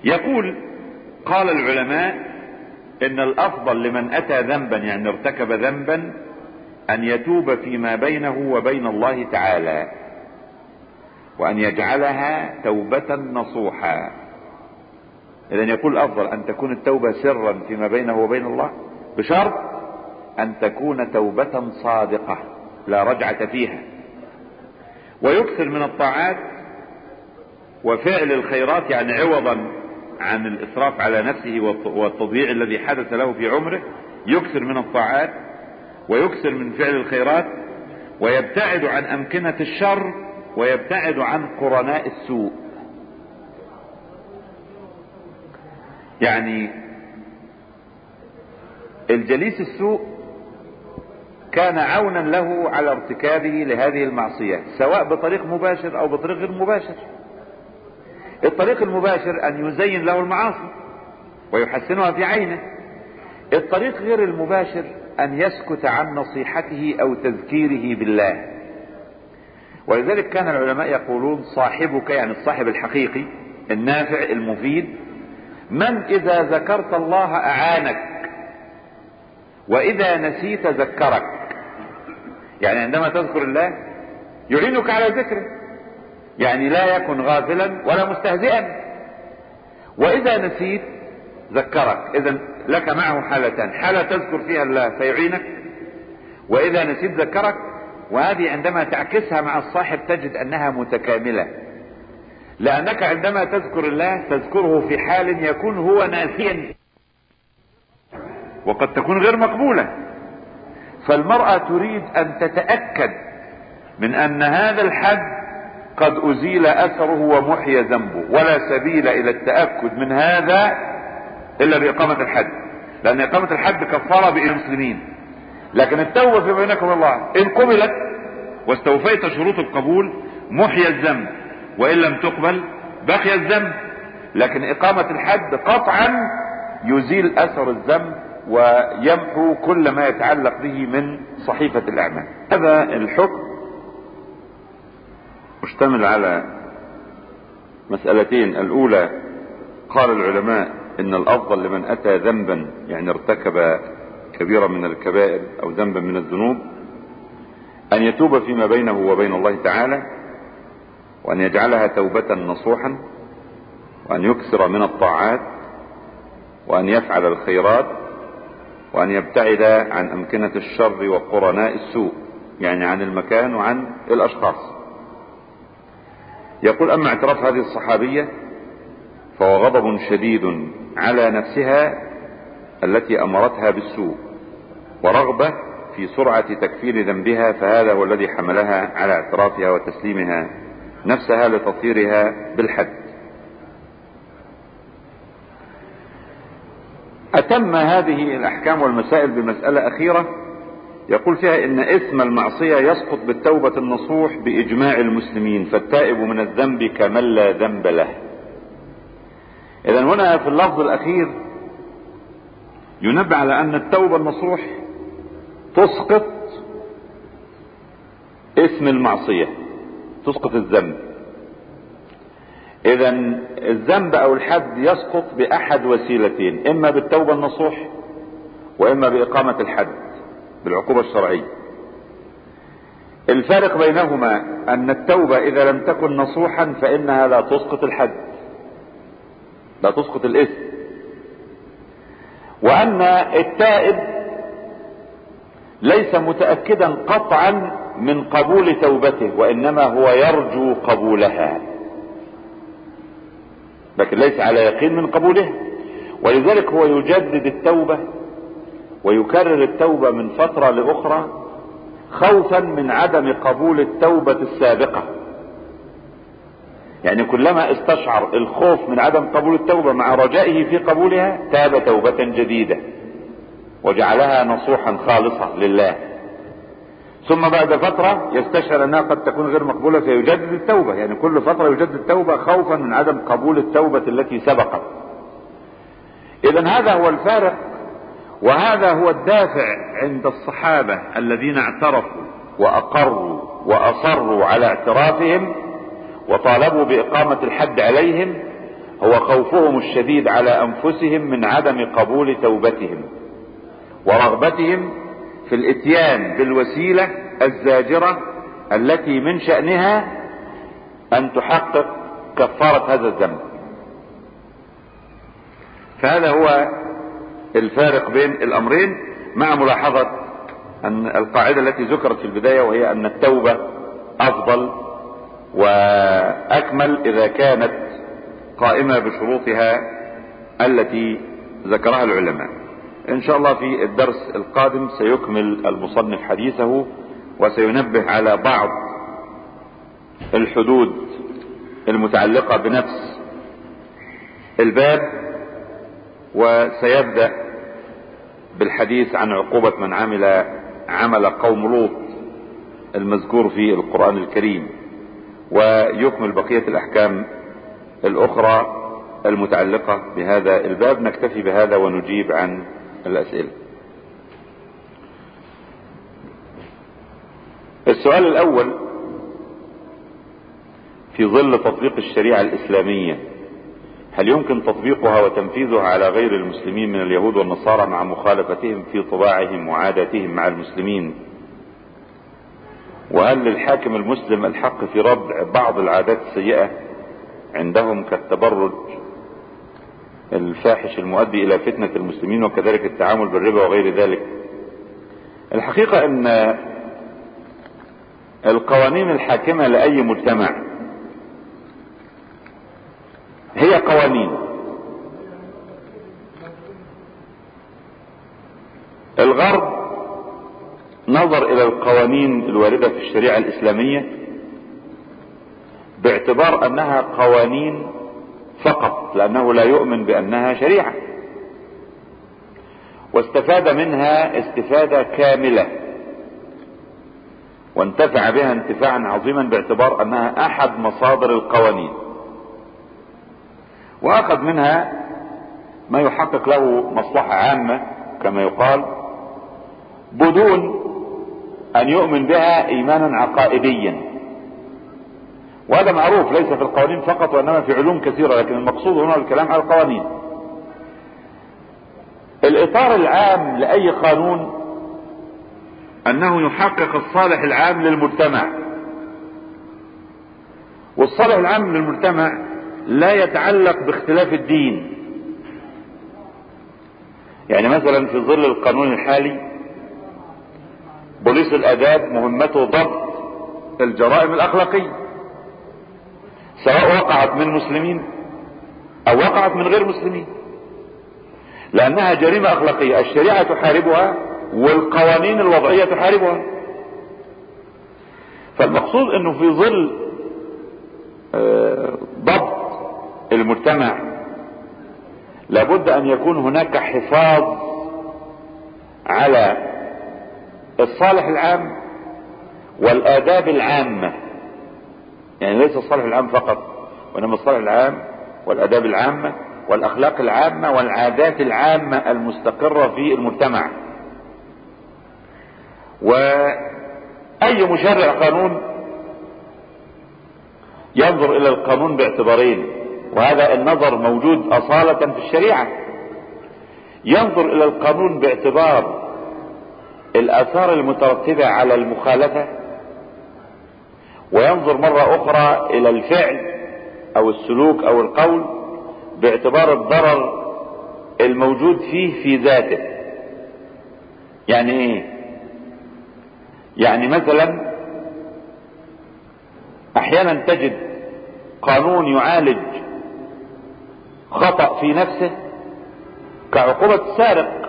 يقول: قال العلماء ان الافضل لمن اتى ذنبا يعني ارتكب ذنبا ان يتوب فيما بينه وبين الله تعالى، وان يجعلها توبة نصوحا. اذن يقول افضل ان تكون التوبة سرا فيما بينه وبين الله، بشرط ان تكون توبة صادقة لا رجعة فيها، ويكثر من الطاعات وفعل الخيرات، يعني عوضا عن الاسراف على نفسه والتضييع الذي حدث له في عمره، يكثر من الطاعات ويكثر من فعل الخيرات، ويبتعد عن امكنة الشر ويبتعد عن قرناء السوء. يعني الجليس السوء كان عونا له على ارتكابه لهذه المعصية، سواء بطريق مباشر او بطريق غير مباشر. الطريق المباشر ان يزين له المعاصي ويحسنها في عينه، الطريق غير المباشر ان يسكت عن نصيحته او تذكيره بالله. ولذلك كان العلماء يقولون: صاحبك، يعني الصاحب الحقيقي النافع المفيد، من اذا ذكرت الله اعانك واذا نسيت ذكرك. يعني عندما تذكر الله يعينك على ذكره، يعني لا يكن غافلا ولا مستهزئا. واذا نسيت ذكرك. اذا لك معه حالتان: حالة تذكر فيها الله فيعينك، واذا نسيت ذكرك. وهذه عندما تعكسها مع الصاحب تجد انها متكاملة، لانك عندما تذكر الله تذكره في حال يكون هو ناسيا، وقد تكون غير مقبولة. فالمرأة تريد ان تتأكد من ان هذا الحد قد ازيل اثره ومحي ذنبه، ولا سبيل الى التأكد من هذا الا باقامة الحد، لان اقامة الحد كفارة بين المسلمين. لكن التوبة في بينك وبين الله ان قبلت واستوفيت شروط القبول محي الذنب، وان لم تقبل بقي الذنب. لكن اقامة الحد قطعا يزيل اثر الذنب ويمحو كل ما يتعلق به من صحيفة الاعمال. هذا الحكم مشتمل على مسألتين: الاولى قال العلماء ان الافضل لمن اتى ذنبا يعني ارتكب كبيرا من الكبائر او ذنبا من الذنوب ان يتوب فيما بينه وبين الله تعالى، وان يجعلها توبة نصوحا، وان يكثر من الطاعات، وان يفعل الخيرات، وان يبتعد عن امكنة الشر وقرناء السوء، يعني عن المكان وعن الاشخاص. يقول: اما اعتراف هذه الصحابية فهو غضب شديد على نفسها التي امرتها بالسوء، ورغبة في سرعة تكفير ذنبها، فهذا هو الذي حملها على اعترافها وتسليمها نفسها لتطهيرها بالحد. اتم هذه الاحكام والمسائل بمسألة اخيرة يقول فيها ان اسم المعصية يسقط بالتوبة النصوح باجماع المسلمين، فالتائب من الذنب كمن لا ذنب له. اذا هنا في اللفظ الاخير ينبه على ان التوبة النصوح تسقط اسم المعصية، تسقط الذنب. اذا الذنب او الحد يسقط باحد وسيلتين: اما بالتوبة النصوح، واما باقامة الحد بالعقوبة الشرعية. الفارق بينهما ان التوبة اذا لم تكن نصوحا فانها لا تسقط الحد، لا تسقط الاسم. وان التائب ليس متأكدا قطعا من قبول توبته، وانما هو يرجو قبولها، لكن ليس على يقين من قبولها. ولذلك هو يجدد التوبة ويكرر التوبة من فترة لاخرى خوفا من عدم قبول التوبة السابقة. يعني كلما استشعر الخوف من عدم قبول التوبة مع رجائه في قبولها تاب توبة جديدة وجعلها نصوحا خالصة لله، ثم بعد فترة يستشعر انها قد تكون غير مقبولة فيجدد التوبة. يعني كل فترة يجدد التوبة خوفا من عدم قبول التوبة التي سبقت. اذا هذا هو الفارق، وهذا هو الدافع عند الصحابة الذين اعترفوا واقروا واصروا على اعترافهم وطالبوا باقامة الحد عليهم، هو خوفهم الشديد على انفسهم من عدم قبول توبتهم ورغبتهم في الاتيان بالوسيلة الزاجرة التي من شأنها ان تحقق كفارة هذا الذنب. فهذا هو الفارق بين الامرين، مع ملاحظة ان القاعدة التي ذكرت في البداية، وهي ان التوبة افضل واكمل اذا كانت قائمة بشروطها التي ذكرها العلماء. ان شاء الله في الدرس القادم سيكمل المصنف حديثه وسينبه على بعض الحدود المتعلقة بنفس الباب، وسيبدأ بالحديث عن عقوبة من عمل قوم لوط المذكور في القرآن الكريم، ويكمل بقية الأحكام الأخرى المتعلقة بهذا الباب. نكتفي بهذا ونجيب عن الأسئلة. السؤال الأول: في ظل تطبيق الشريعة الإسلامية هل يمكن تطبيقها وتنفيذها على غير المسلمين من اليهود والنصارى مع مخالفتهم في طباعهم وعاداتهم مع المسلمين؟ وهل للحاكم المسلم الحق في ردع بعض العادات السيئة عندهم كالتبرج الفاحش المؤدي الى فتنة المسلمين، وكذلك التعامل بالربا وغير ذلك؟ الحقيقة ان القوانين الحاكمة لأي مجتمع هي قوانين. الغرب نظر الى القوانين الواردة في الشريعة الإسلامية باعتبار انها قوانين فقط، لانه لا يؤمن بانها شريعة، واستفاد منها استفادة كاملة وانتفع بها انتفاعا عظيما باعتبار انها احد مصادر القوانين، واخذ منها ما يحقق له مصلحة عامة كما يقال بدون ان يؤمن بها ايمانا عقائديا. وهذا معروف ليس في القوانين فقط وانما في علوم كثيرة، لكن المقصود هنا الكلام على القوانين. الاطار العام لاي قانون انه يحقق الصالح العام للمجتمع، والصالح العام للمجتمع لا يتعلق باختلاف الدين. يعني مثلا في ظل القانون الحالي بوليس الاداب مهمته ضبط الجرائم الاخلاقية، سواء وقعت من مسلمين او وقعت من غير مسلمين، لانها جريمة اخلاقية الشريعة تحاربها والقوانين الوضعية تحاربها. فالمقصود انه في ظل ضبط المجتمع لابد ان يكون هناك حفاظ على الصالح العام والآداب العامة، يعني ليس الصالح العام فقط وانما الصالح العام والآداب العامة والاخلاق العامة والعادات العامة المستقرة في المجتمع. واي مشرع قانون ينظر الى القانون باعتبارين، وهذا النظر موجود اصالة في الشريعة. ينظر الى القانون باعتبار الاثار المترتبة على المخالفة، وينظر مرة اخرى الى الفعل او السلوك او القول باعتبار الضرر الموجود فيه في ذاته. يعني ايه؟ يعني مثلا احيانا تجد قانون يعالج خطأ في نفسه كعقوبة السارق،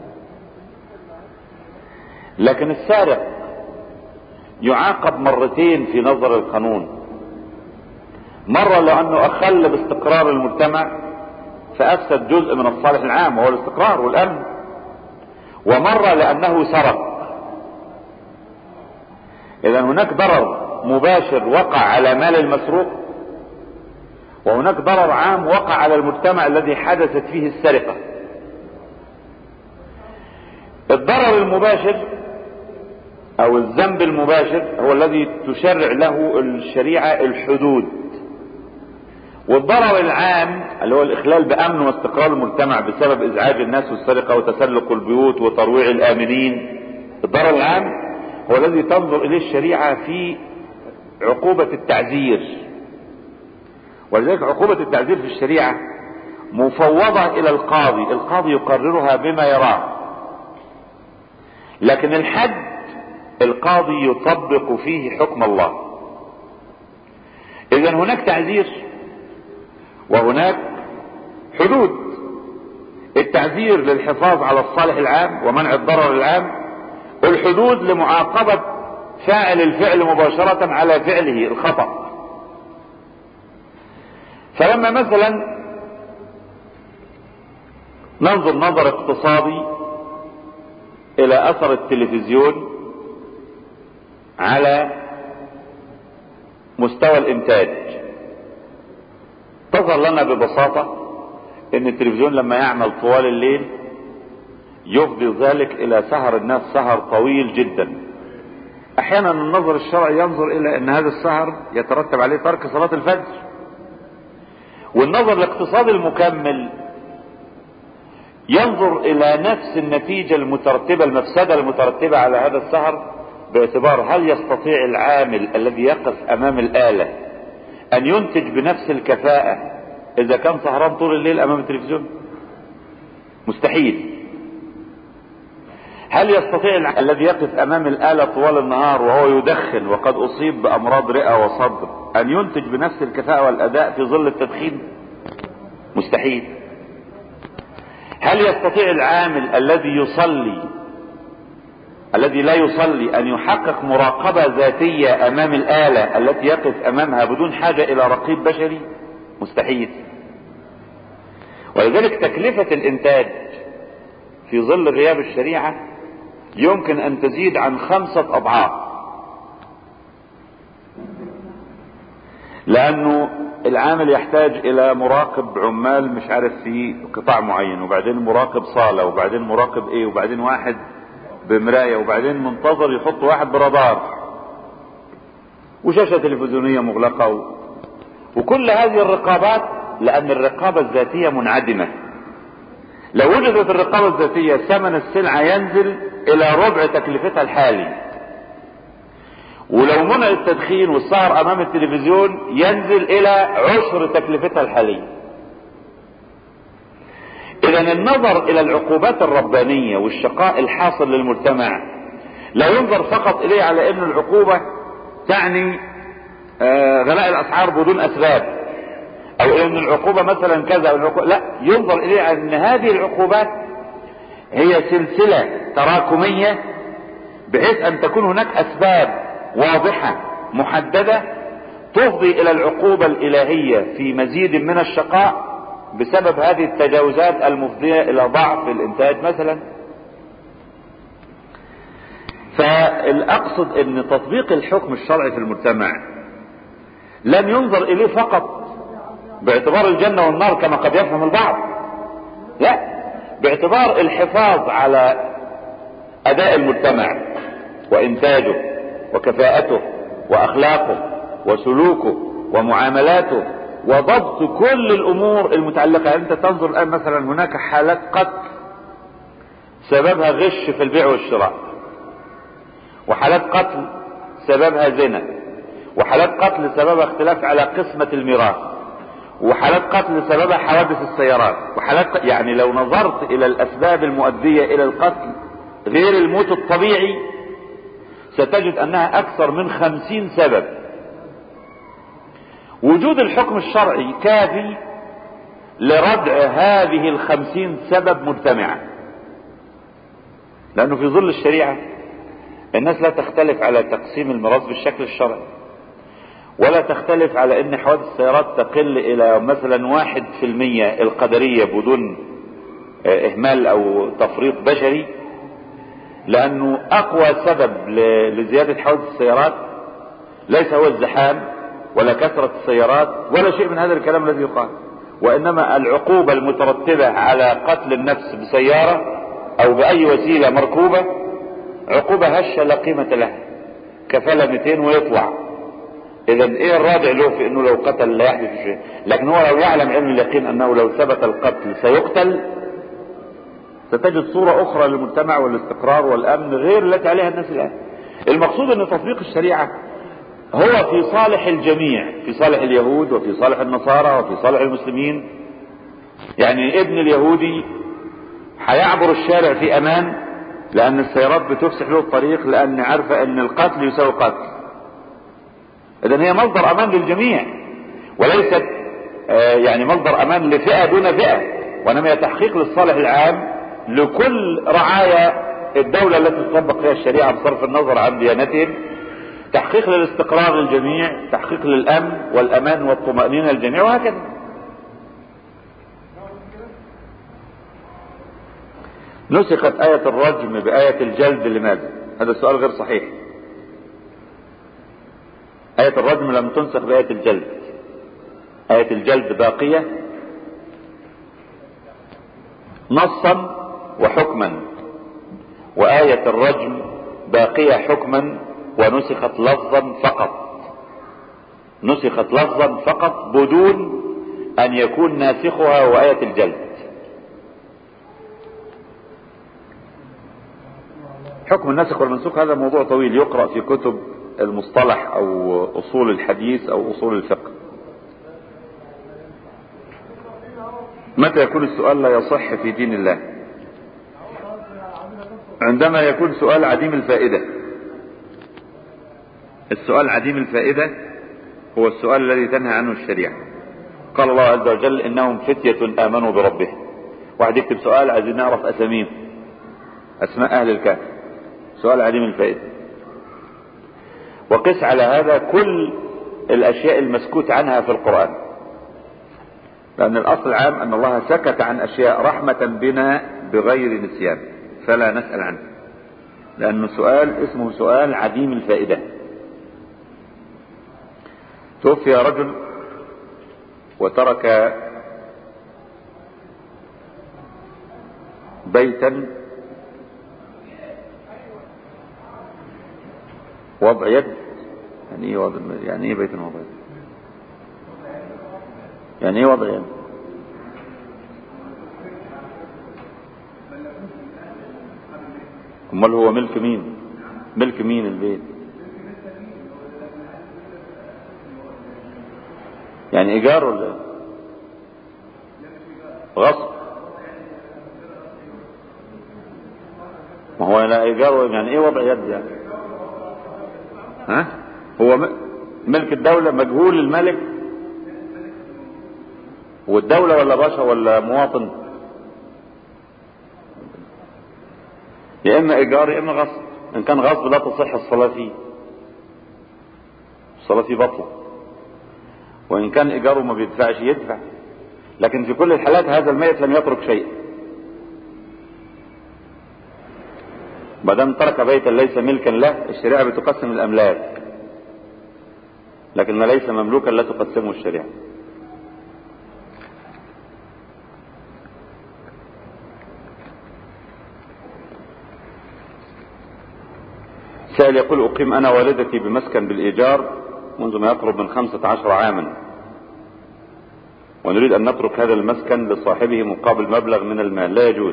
لكن السارق يعاقب مرتين في نظر القانون: مرة لانه اخل باستقرار المجتمع فافسد جزء من الصالح العام وهو الاستقرار والامن، ومرة لانه سرق. اذا هناك ضرر مباشر وقع على مال المسروق، وهناك ضرر عام وقع على المجتمع الذي حدثت فيه السرقة. الضرر المباشر او الذنب المباشر هو الذي تشرع له الشريعة الحدود، والضرر العام اللي هو الاخلال بامن واستقرار المجتمع بسبب ازعاج الناس والسرقة وتسلق البيوت وترويع الامنين، الضرر العام هو الذي تنظر اليه الشريعة في عقوبة التعزير. ولذلك عقوبة التعزير في الشريعة مفوضة الى القاضي يقررها بما يراه، لكن الحد القاضي يطبق فيه حكم الله. اذا هناك تعزير وهناك حدود. التعزير للحفاظ على الصالح العام ومنع الضرر العام، والحدود لمعاقبة فاعل الفعل مباشرة على فعله الخطأ. فلما مثلا ننظر نظر اقتصادي الى اثر التلفزيون على مستوى الانتاج، تظهر لنا ببساطة ان التلفزيون لما يعمل طوال الليل يفضي ذلك الى سهر الناس سهر طويل جدا. احيانا النظر الشرعي ينظر الى ان هذا السهر يترتب عليه ترك صلاة الفجر، والنظر الاقتصادي المكمل ينظر الى نفس النتيجة المترتبة، المفسدة المترتبة على هذا السهر، باعتبار هل يستطيع العامل الذي يقف امام الآلة ان ينتج بنفس الكفاءة اذا كان سهران طول الليل امام التلفزيون؟ مستحيل. هل يستطيع الذي يقف امام الآلة طوال النهار وهو يدخن وقد اصيب بامراض رئة وصدر ان ينتج بنفس الكفاءة والاداء في ظل التدخين؟ مستحيل. هل يستطيع العامل الذي لا يصلي ان يحقق مراقبة ذاتية امام الآلة التي يقف امامها بدون حاجة الى رقيب بشري؟ مستحيل. ولذلك تكلفة الانتاج في ظل غياب الشريعة يمكن ان تزيد عن 5 اضعاف، لانه العامل يحتاج الى مراقب عمال مش عارف في قطاع معين، وبعدين مراقب صالة، وبعدين مراقب ايه، وبعدين واحد بمراية، وبعدين منتظر يحط واحد برادار، وشاشة تلفزيونية مغلقة وكل هذه الرقابات، لان الرقابة الذاتية منعدمة. لو وجدت الرقابة الذاتية ثمن السلعة ينزل الى ربع تكلفتها الحالي، ولو منع التدخين والسهر امام التلفزيون ينزل الى عشر تكلفتها الحالية. اذا النظر الى العقوبات الربانية والشقاء الحاصل للمجتمع لا ينظر فقط اليه على ان العقوبة تعني غلاء الاسعار بدون اسباب، او ان العقوبة مثلا كذا، لا، ينظر اليه ان هذه العقوبات هي سلسلة تراكمية، بحيث ان تكون هناك اسباب واضحة محددة تفضي الى العقوبة الالهية في مزيد من الشقاء بسبب هذه التجاوزات المفضية الى ضعف الانتاج مثلا. فالاقصد ان تطبيق الحكم الشرعي في المجتمع لم ينظر اليه فقط باعتبار الجنة والنار كما قد يفهم البعض، لا، باعتبار الحفاظ على اداء المجتمع وانتاجه وكفاءته واخلاقه وسلوكه ومعاملاته وضبط كل الامور المتعلقة. انت تنظر الان مثلا هناك حالات قتل سببها غش في البيع والشراء، وحالات قتل سببها زنا، وحالات قتل سببها اختلاف على قسمة الميراث، وحالات قتل سببها حوادث السيارات، وحالات يعني لو نظرت الى الاسباب المؤدية الى القتل غير الموت الطبيعي ستجد انها اكثر من 50 سبب. وجود الحكم الشرعي كافي لردع هذه 50 سبب مجتمعا، لانه في ظل الشريعة الناس لا تختلف على تقسيم الميراث بالشكل الشرعي، ولا تختلف على ان حوادث السيارات تقل الى مثلا 1% القدرية بدون اهمال او تفريط بشري، لانه اقوى سبب لزيادة حوادث السيارات ليس هو الزحام ولا كثرة السيارات ولا شيء من هذا الكلام الذي يقال، وانما العقوبة المترتبة على قتل النفس بسيارة او باي وسيلة مركوبة عقوبة هشة لا قيمة لها، كفالة 200 ويطلع. اذا ايه الرادع له في انه لو قتل لا يحدث شيء؟ لكن هو لو يعلم علم اليقين انه لو ثبت القتل سيقتل، ستجد صورة اخرى للمجتمع والاستقرار والامن غير التي عليها الناس الان. المقصود ان تطبيق الشريعة هو في صالح الجميع، في صالح اليهود وفي صالح النصارى وفي صالح المسلمين. يعني ابن اليهودي هيعبر الشارع في امان لان السيارات بتفسح له الطريق، لان عارفة ان القتل يساوي قتل. اذن هي مصدر امان للجميع، وليست يعني مصدر امان لفئة دون فئة، وانما هي تحقيق للصالح العام لكل رعايا الدولة التي تطبق فيها الشريعة بصرف النظر عن ديانتهم، تحقيق للاستقرار للجميع، تحقيق للامن والامان والطمأنينة للجميع، وهكذا. نسخت آية الرجم بآية الجلد، لماذا؟ هذا السؤال غير صحيح. آية الرجم لم تنسخ بآية الجلد. آية الجلد باقية نصا وحكما، وآية الرجم باقية حكما ونسخت لفظا فقط. نسخت لفظا فقط بدون أن يكون ناسخها وآية الجلد. حكم الناسخ والمنسوخ هذا موضوع طويل يقرأ في كتب المصطلح او اصول الحديث او اصول الفقه. متى يكون السؤال لا يصح في دين الله؟ عندما يكون سؤال عديم الفائدة. السؤال عديم الفائدة هو السؤال الذي تنهى عنه الشريعة. قال الله عز وجل انهم فتية امنوا بربهم. واحد يكتب سؤال عايزين نعرف اساميهم، اسماء اهل الكهف، سؤال عديم الفائدة. وقس على هذا كل الاشياء المسكوت عنها في القرآن، لان الاصل العام ان الله سكت عن اشياء رحمة بنا بغير نسيان، فلا نسأل عنه، لانه سؤال اسمه سؤال عديم الفائدة. توفي رجل وترك بيتا وضع يد. يعني ايه وضع؟ يعني ايه بيت وضع يد؟ يعني ايه وضع يد؟ امال هو ملك مين؟ ملك مين البيت؟ يعني ايجار ولا غصب؟ ما هو لا ايجار. يعني ايه وضع يد يعني؟ ها؟ هو ملك الدولة مجهول الملك، والدولة ولا باشا ولا مواطن؟ يا اما ايجار يا اما غصب. ان كان غصب لا تصح الصلاة فيه، الصلاة فيه بطلة. وان كان ايجاره ما بيدفعش يدفع، لكن في كل الحالات هذا الميت لم يترك شيء. ما دام ترك بيتا ليس ملكا له، الشريعة بتقسم الاملاك، لكن ما ليس مملوكا لا تقسمه الشريعة. سائل يقول اقيم انا والدتي بمسكن بالايجار منذ ما يقرب من 15 عاما، ونريد ان نترك هذا المسكن لصاحبه مقابل مبلغ من المال. لا يجوز،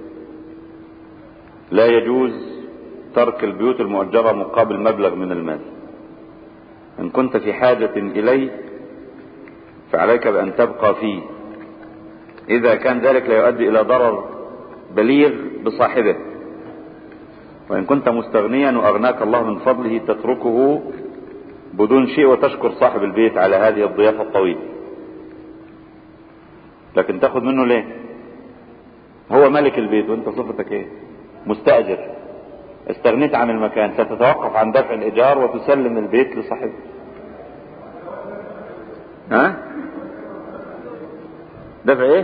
لا يجوز ترك البيوت المؤجرة مقابل مبلغ من المال. ان كنت في حاجة اليه فعليك بان تبقى فيه، اذا كان ذلك لا يؤدي الى ضرر بليغ بصاحبه. وان كنت مستغنيا واغناك الله من فضله تتركه بدون شيء وتشكر صاحب البيت على هذه الضيافة الطويلة. لكن تاخذ منه ليه؟ هو ملك البيت وانت صفتك ايه؟ مستأجر، استغنيت عن المكان، ستتوقف عن دفع الايجار وتسلم البيت لصاحبه. ها؟ دفع ايه؟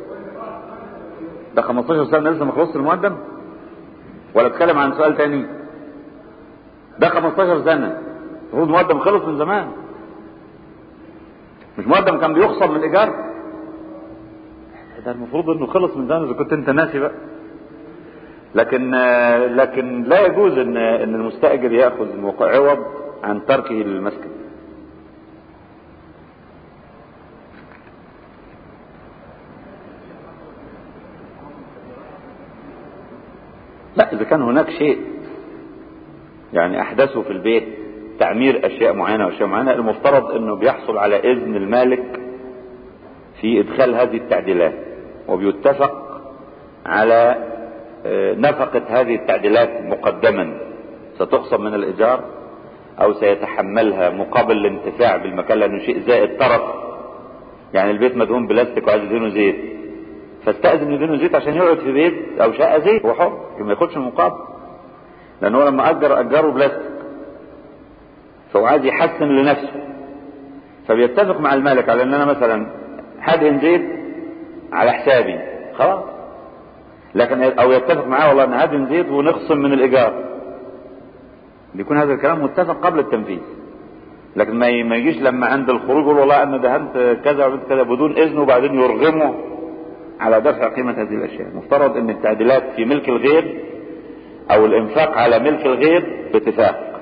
ده 15 سنة لسه ما خلصش المقدم؟ ولا اتكلم عن سؤال تاني؟ ده 15 سنة، المفروض مقدم خلص من زمان. مش مقدم كان بيخصم من الايجار؟ ده المفروض انه خلص من زمان، اذا كنت انت ناسي بقى. لكن لا يجوز ان المستأجر ياخذ عوض عن تركه للمسكن. لا، اذا كان هناك شيء يعني احدثه في البيت، تعمير اشياء معينة واشياء معينة، المفترض انه بيحصل على اذن المالك في ادخال هذه التعديلات، وبيتفق على نفقة هذه التعديلات مقدما، ستخصم من الايجار او سيتحملها مقابل الانتفاع بالمكان، لانه شيء زائد طرف. يعني البيت مدهون بلاستيك وعايز يدهنه زيت، فاستأذن يدهنه زيت عشان يقعد في بيت او شقة زيت، هو حر ما ياخدش المقابل، لانه لما اجره بلاستيك فهو عايز يحسن لنفسه، فبيتفق مع المالك على ان انا مثلا هدهن زيت على حسابي خلاص، لكن او يتفق معاه والله انا هدهن زيت ونخصم من الايجار، بيكون هذا الكلام متفق قبل التنفيذ. لكن ما يجيش لما عند الخروج يقول والله انا دهنت كذا وعملت كذا بدون اذنه، وبعدين يرغمه على دفع قيمة هذه الاشياء. مفترض ان التعديلات في ملك الغير او الانفاق على ملك الغير باتفاق.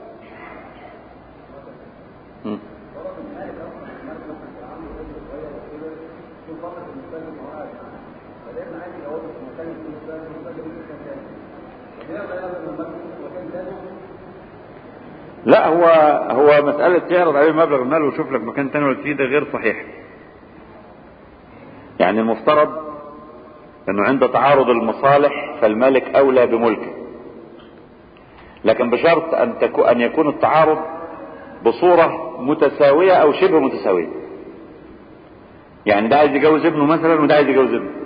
لا، هو مسألة تعرض عليه مبلغ المال وشوف لك مكان تاني ولا فيه، ده غير صحيح. يعني المفترض انه عند تعارض المصالح فالمالك اولى بملكه، لكن بشرط ان يكون التعارض بصورة متساوية او شبه متساوية. يعني ده عايز يجوز ابنه مثلا وده عايز يجوز ابنه،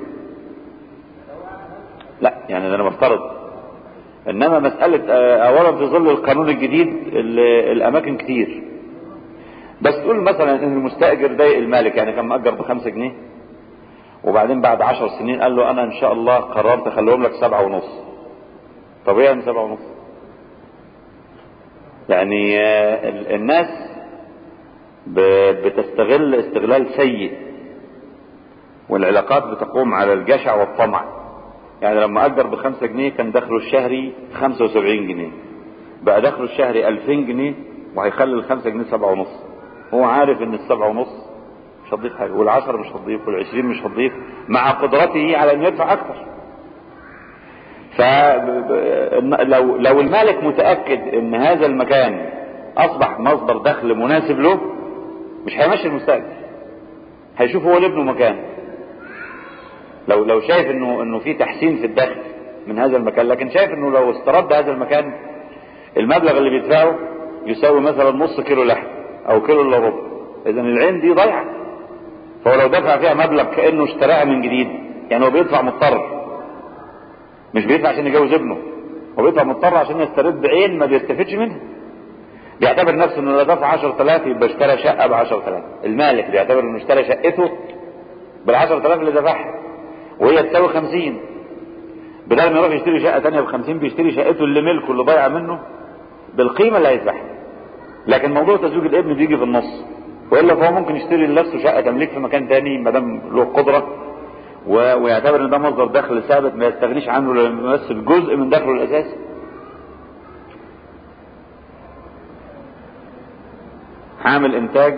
لا يعني ده انا بفترض. انما مسألة اولا في ظل القانون الجديد الاماكن كتير، بس تقول مثلا ان المستأجر ضايق المالك، يعني كان مأجر ب5 جنيه وبعدين بعد 10 سنين قال له انا ان شاء الله قررت اخليهم لك 7.5. طب ايه يعني 7.5؟ يعني الناس بتستغل استغلال سيء، والعلاقات بتقوم على الجشع والطمع. يعني لما اجر ب5 جنيه كان دخله الشهري 75 جنيه، بقى دخله الشهري 2000 جنيه، وهيخلي ال5 جنيه 7.5. هو عارف ان ال7.5 مش هتضيف حاجة، وال10 مش هتضيف، وال20 مش هتضيف، مع قدرته على انه يدفع اكتر. فلو المالك متأكد ان هذا المكان اصبح مصدر دخل مناسب له، مش هيمشي المستأجر، هيشوف هو لابنه مكان. لو شايف انه في تحسين في الدخل من هذا المكان، لكن شايف انه لو استرد هذا المكان المبلغ اللي بيدفعه يساوي مثلا نص كيلو لحم او كيلو الا ربع، اذا العين دي ضايعه. فهو لو دفع فيها مبلغ كانه اشتراها من جديد، يعني هو بيدفع مضطر، مش بيدفع عشان يجوز ابنه، هو بيدفع مضطر عشان يسترد عين ما بيستفيدش منها. بيعتبر نفسه انه لو دفع 10,000 يبقى اشترى شقه ب10,000. المالك بيعتبر انه اشترى شقته بال10,000 اللي دفعها، وهي تساوي 50. بدل ما يروح يشتري شقه ثانيه ب50 بيشتري شقته اللي ملكه اللي ضايعه منه بالقيمه اللي هيدفعها. لكن موضوع تزويج الابن بيجي في النص، والا فهو ممكن يشتري لنفسه شقه تمليك في مكان ثاني ما دام له قدره، ويعتبر ان ده مصدر دخل ثابت ما يستغنيش عنه لانه يمثل جزء من دخله الاساسي. عامل انتاج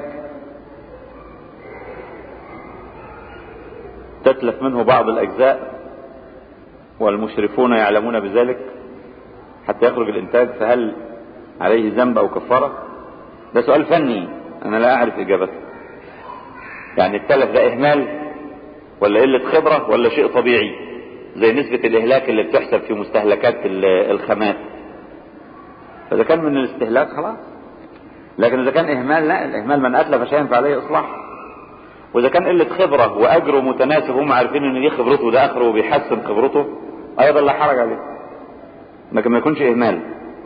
تتلف منه بعض الاجزاء والمشرفون يعلمون بذلك حتى يخرج الانتاج، فهل عليه ذنب او كفارة؟ ده سؤال فني انا لا اعرف اجابته. يعني التلف ده اهمال ولا قلة خبرة ولا شيء طبيعي زي نسبة الاهلاك اللي بتحسب في مستهلكات الخامات؟ فاذا كان من الاستهلاك خلاص، لكن اذا كان اهمال لا، الاهمال من اتلف شيئا فعليه اصلاح. واذا كان قلة خبرة واجره متناسب، هم عارفين ان دي خبرته وده اخره وبيحسن خبرته، ايضا لا حرج عليه، لكن ما يكونش اهمال.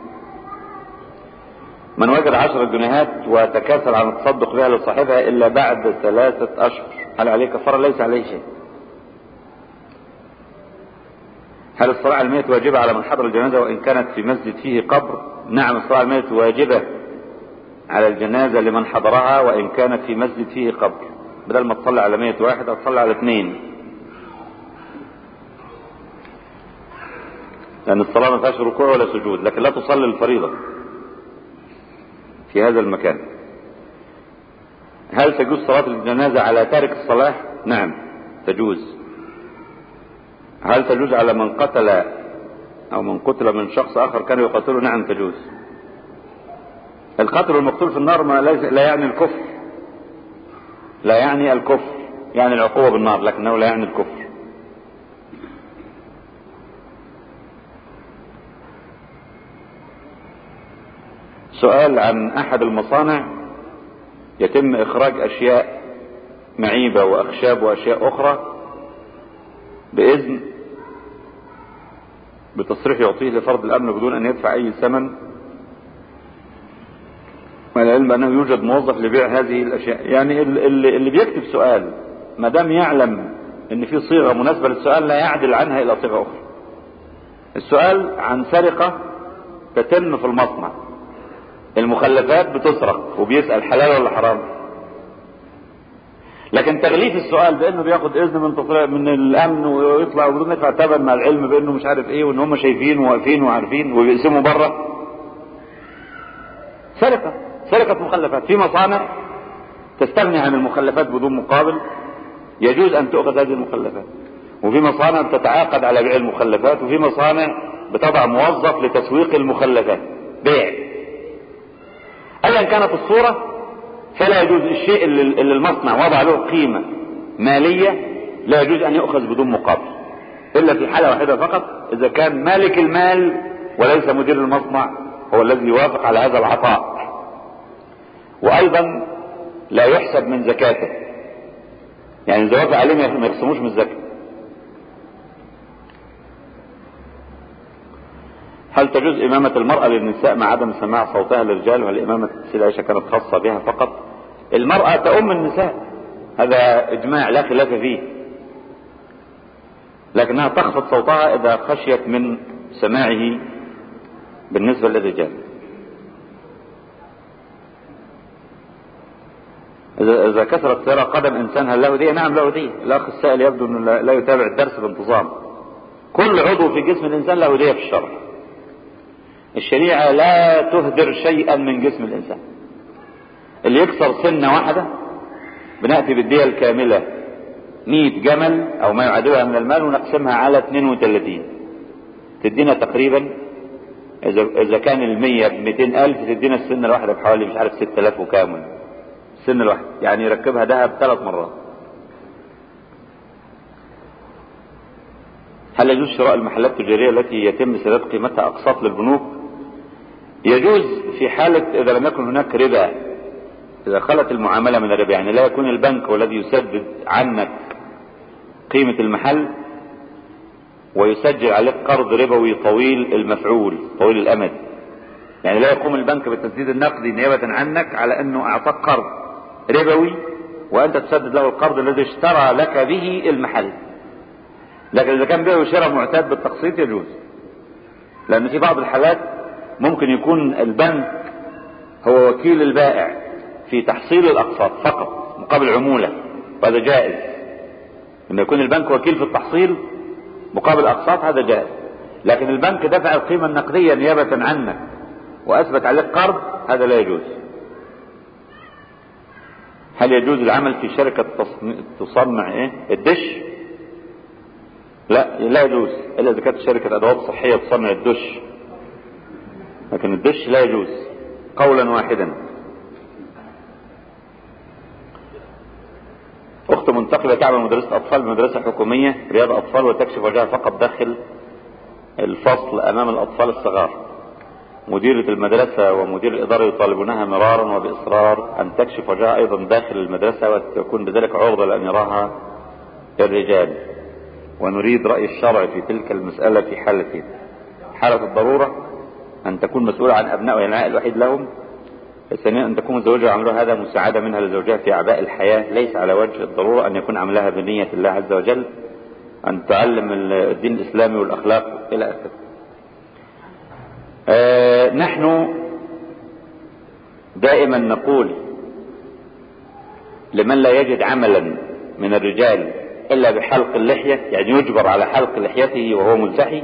من وجد 10 جنيهات وتكاسل عن التصدق بها لصاحبها الا بعد 3 اشهر، هل عليه كفارة؟ ليس عليه شيء. هل الصلاة على الميت واجبة على من حضر الجنازة وان كانت في مسجد فيه قبر؟ نعم، الصلاة على الميت واجبة على الجنازة لمن حضرها وان كانت في مسجد فيه قبر. بدل ما تصلي على 100 واحد هتصلي على 2، لان الصلاة ما فيهاش ركوع ولا سجود، لكن لا تصلي الفريضة في هذا المكان. هل تجوز صلاة الجنازة على تارك الصلاة؟ نعم تجوز. هل تجوز على من قتل او من قتل من شخص اخر كان يقاتله نعم تجوز. القتل والمقتول في النار ما لا يعني الكفر، لا يعني الكفر، يعني العقوبة بالنار، لكنه لا يعني الكفر. سؤال عن احد المصانع يتم اخراج اشياء معيبة واخشاب واشياء اخرى باذن بتصريح يعطيه لفرد الامن بدون ان يدفع اي ثمن، مع العلم انه يوجد موظف لبيع هذه الاشياء. يعني اللي بيكتب سؤال ما دام يعلم ان في صيغة مناسبة للسؤال لا يعدل عنها الى صيغة اخرى. السؤال عن سرقة تتم في المصنع، المخلفات بتسرق وبيسأل حلال ولا حرام. لكن تغليف السؤال بانه بياخد اذن من الامن ويطلع بدون يدفع ثمن، مع العلم بانه مش عارف ايه وان هم شايفين وواقفين وعارفين وبيقسموا بره، سرقة مخلفات. في مصانع تستغني عن المخلفات بدون مقابل، يجوز ان تؤخذ هذه المخلفات. وفي مصانع بتتعاقد على بيع المخلفات، وفي مصانع بتضع موظف لتسويق المخلفات بيع. ايا كانت الصورة فلا يجوز الشيء اللي المصنع وضع له قيمة مالية لا يجوز ان يؤخذ بدون مقابل، الا في حالة واحدة فقط، اذا كان مالك المال وليس مدير المصنع هو الذي يوافق على هذا العطاء. وايضا لا يحسب من زكاته، يعني اذا وافق عليه ما يقسموش من الزكاة. هل تجوز امامة المرأة للنساء مع عدم سماع صوتها للرجال؟ وهل امامة السيدة عائشة كانت خاصة بها فقط؟ المرأة تؤم النساء، هذا اجماع لا خلاف فيه، لكنها تخفض صوتها اذا خشيت من سماعه بالنسبة للرجال. اذا كسرت سيارة قدم انسان هل له دية؟ نعم له دية. الاخ السائل يبدو انه لا يتابع الدرس بانتظام. كل عضو في جسم الانسان له دية في الشرع. الشريعة لا تهدر شيئا من جسم الانسان. اللي يكسر سنة واحدة بنأتي بالدية الكاملة 100 جمل او ما يعادلها من المال ونقسمها على 32 تدينا تقريبا، اذا كان 100 ب200,000 تدينا السنة الواحدة بحوالي مش عارف 6000 وكامل السنة الواحدة، يعني يركبها ذهب 3 مرات. هل يجوز شراء المحلات التجارية التي يتم سداد قيمتها اقساط للبنوك؟ يجوز في حالة اذا لم يكن هناك ربا، اذا خلت المعاملة من الربا، يعني لا يكون البنك هو الذي يسدد عنك قيمة المحل ويسجل عليك قرض ربوي طويل المفعول طويل الامد، يعني لا يقوم البنك بالتسديد النقدي نيابة عنك على انه اعطاك قرض ربوي وانت تسدد له القرض الذي اشترى لك به المحل. لكن اذا كان بيع وشراء معتاد بالتقسيط يجوز، لان في بعض الحالات ممكن يكون البنك هو وكيل البائع في تحصيل الاقساط فقط مقابل عمولة، وهذا جائز. لما يكون البنك وكيل في التحصيل مقابل اقساط هذا جائز، لكن البنك دفع القيمة النقدية نيابة عنك واثبت عليك قرض هذا لا يجوز. هل يجوز العمل في شركة تصنع الدش؟ لا يجوز الا اذا كانت شركة ادوات صحية تصنع الدش، لكن الدش لا يجوز قولا واحدا. اخت منتقلة تعمل مدرسة اطفال بمدرسة حكومية رياض اطفال وتكشف وجهها فقط داخل الفصل امام الاطفال الصغار. مديرة المدرسة ومدير الادارة يطالبونها مرارا وباصرار ان تكشف وجهها ايضا داخل المدرسة وتكون بذلك عرضة لان يراها الرجال، ونريد رأي الشرع في تلك المسألة في حالتين: حالة الضرورة ان تكون مسؤولة عن ابنائها العناء الوحيد لهم، ثانيا ان تكون متزوجة وعملها هذا مساعدة منها لزوجها في اعباء الحياة ليس على وجه الضرورة ان يكون عملها بنية الله عز وجل، ان تعلم الدين الاسلامي والاخلاق الى اخره. نحن دائما نقول لمن لا يجد عملا من الرجال الا بحلق اللحية، يعني يجبر على حلق لحيته وهو ملتحي،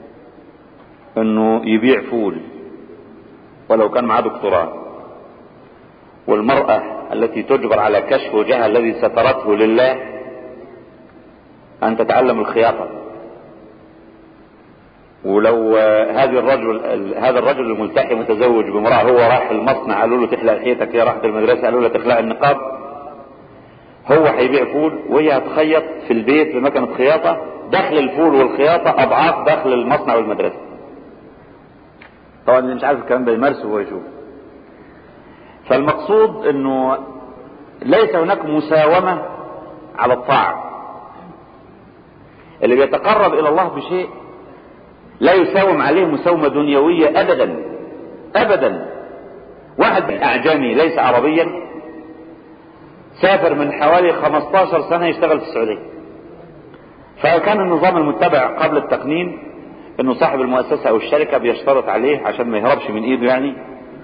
انه يبيع فول ولو كان معاه دكتوراه. والمرأة التي تجبر على كشف وجهها الذي سترته لله ان تتعلم الخياطة. ولو هذا الرجل الملتحي متزوج بامرأة، هو راح المصنع قالوا له تحلق لحيتك، هي راحت المدرسة قالوا له تخلع النقاب، هو هيبيع فول وهي هتخيط في البيت بمكنة خياطة، دخل الفول والخياطة اضعاف دخل المصنع والمدرسة. طبعا اللي مش عارف الكلام ده يمارسه وهو يشوف. فالمقصود انه ليس هناك مساومة على الطاعة. اللي بيتقرب الى الله بشيء لا يساوم عليه مساومة دنيوية ابدا ابدا. واحد اعجمي ليس عربيا سافر من حوالي 15 سنة يشتغل في السعودية، فكان النظام المتبع قبل التقنين انه صاحب المؤسسة او الشركة بيشترط عليه عشان ما يهربش من ايده يعني،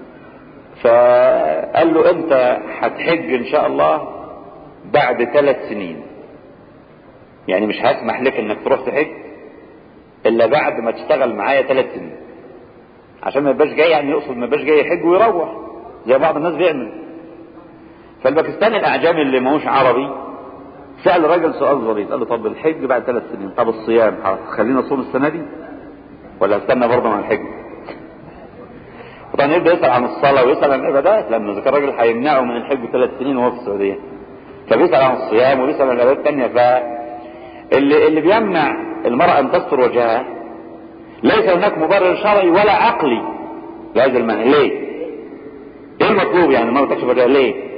فقال له انت هتحج ان شاء الله بعد 3 سنين، يعني مش هسمح لك انك تروح تحج الا بعد ما تشتغل معايا 3 سنين، عشان ما يبقاش جاي، يعني يقصد ما يبقاش جاي يحج ويروح زي بعض الناس بيعمل. فالباكستاني الاعجمي اللي ماهوش عربي سأل الراجل سؤال ظريف، قال له طب الحج بعد 3 سنين، طب الصيام خلينا نصوم السنة دي ولا استنى برضه مع الحج؟ طبعا يبدأ يسأل عن الصلاة ويسأل عن العبادات، لأن ذكر الراجل هيمنعه من الحج 3 سنين وهو في السعودية، فبيسأل عن الصيام وبيسأل عن العبادات الثانية. فاللي بيمنع المرأة أن تستر وجهها ليس هناك مبرر شرعي ولا عقلي لهذا المنع. ليه؟ ايه المطلوب يعني المرأة تكشف وجهها ليه؟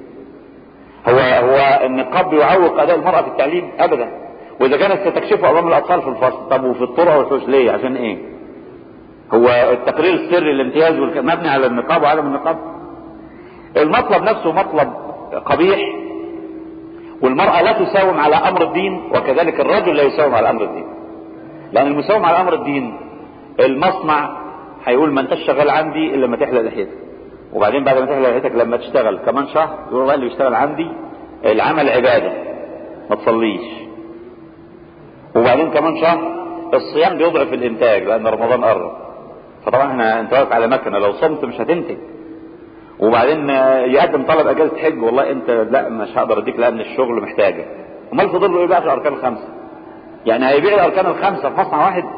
هو النقاب يعوق أداء المرأة في التعليم؟ أبدا. وإذا كانت ستكشفه أمام الأطفال في الفصل، طب وفي الطرق والحوش ليه؟ عشان إيه؟ هو التقرير السري الامتياز مبني على النقاب وعدم النقاب؟ المطلب نفسه مطلب قبيح، والمرأة لا تساوم على أمر الدين، وكذلك الرجل لا يساوم على أمر الدين. لأن المساوم على أمر الدين المصنع هيقول ما انتش شغال عندي إلا ما تحلق لحيتك، وبعدين بعد ما تحلق لحيتك لما تشتغل كمان شهر يقول والله اللي يشتغل عندي العمل عبادة ما تصليش، وبعدين كمان شهر الصيام بيضعف الإنتاج لأن رمضان قرب، فطبعا انت واقف على مكنة لو صمت مش هتنتج، وبعدين يقدم طلب اجازة حج، والله انت لا مش هقدر اديك لان الشغل محتاجه. امال فاضل له ايه بقى في الاركان الخمسة؟ يعني هيبيع الاركان الخمسة في مصنع واحد؟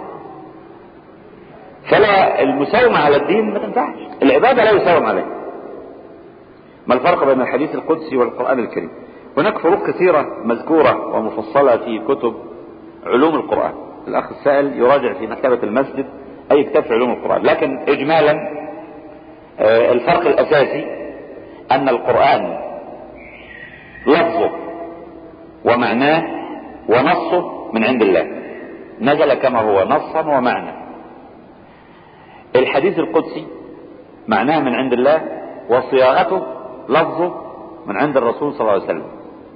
فلا، المساومة على الدين ما تنفعش، العبادة لا يساوم عليه. ما الفرق بين الحديث القدسي والقرآن الكريم؟ هناك فروق كثيرة مذكورة ومفصلة في كتب علوم القرآن. الاخ السائل يراجع في مكتبة المسجد اي كتاب في علوم القرآن، لكن اجمالا الفرق الاساسي ان القرآن لفظه ومعناه ونصه من عند الله، نزل كما هو نصا ومعنى. الحديث القدسي معناه من عند الله وصياغته لفظه من عند الرسول صلى الله عليه وسلم.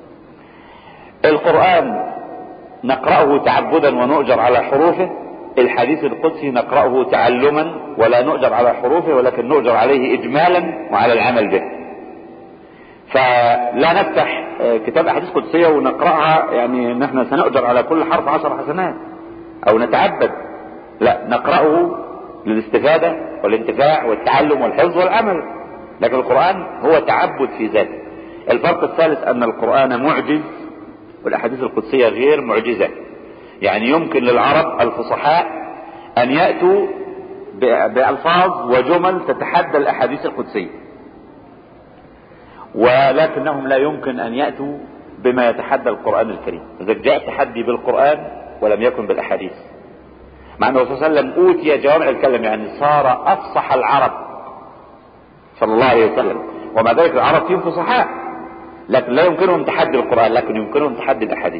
القرآن نقرأه تعبدا ونؤجر على حروفه، الحديث القدسي نقرأه تعلما ولا نؤجر على حروفه ولكن نؤجر عليه إجمالا وعلى العمل به. فلا نفتح كتاب أحاديث قدسية ونقرأها يعني نحن سنؤجر على كل حرف 10 حسنات أو نتعبد، لا، نقرأه للاستفادة والانتفاع والتعلم والحفظ والعمل، لكن القرآن هو تعبد في ذاته. الفرق الثالث أن القرآن معجز والأحاديث القدسية غير معجزة، يعني يمكن للعرب الفصحاء أن يأتوا بألفاظ وجمل تتحدى الأحاديث القدسية، ولكنهم لا يمكن أن يأتوا بما يتحدى القرآن الكريم. إذا جاء تحدي بالقرآن ولم يكن بالأحاديث، مع أن الرسول صلى الله عليه وسلم أوتي جوامع الكلم، يعني صار أفصح العرب صلى الله عليه وسلم، ومع ذلك العرب فيهم فصحاء، لكن لا يمكنهم تحدي القرآن، لكن يمكنهم تحدي الأحاديث.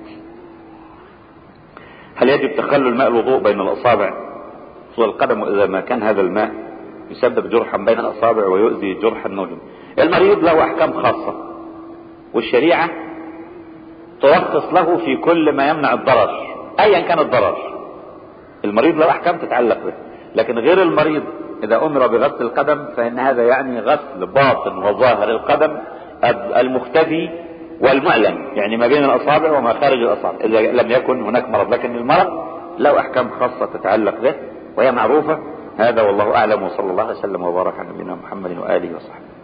هل يجب تخلل ماء الوضوء بين الأصابع طول القدم، وإذا ما كان هذا الماء يسبب جرحا بين الأصابع ويؤذي جرحا موجود؟ المريض له أحكام خاصة، والشريعة ترخص له في كل ما يمنع الضرر أيا كان الضرر. المريض له أحكام تتعلق به، لكن غير المريض إذا أمر بغسل القدم فإن هذا يعني غسل باطن وظاهر القدم المختفي والمعلن، يعني ما بين الأصابع وما خارج الأصابع إذا لم يكن هناك مرض، لكن المرض له أحكام خاصة تتعلق به وهي معروفة. هذا والله أعلم، وصلى الله عليه وسلم وبارك على نبينا محمد وآله وصحبه.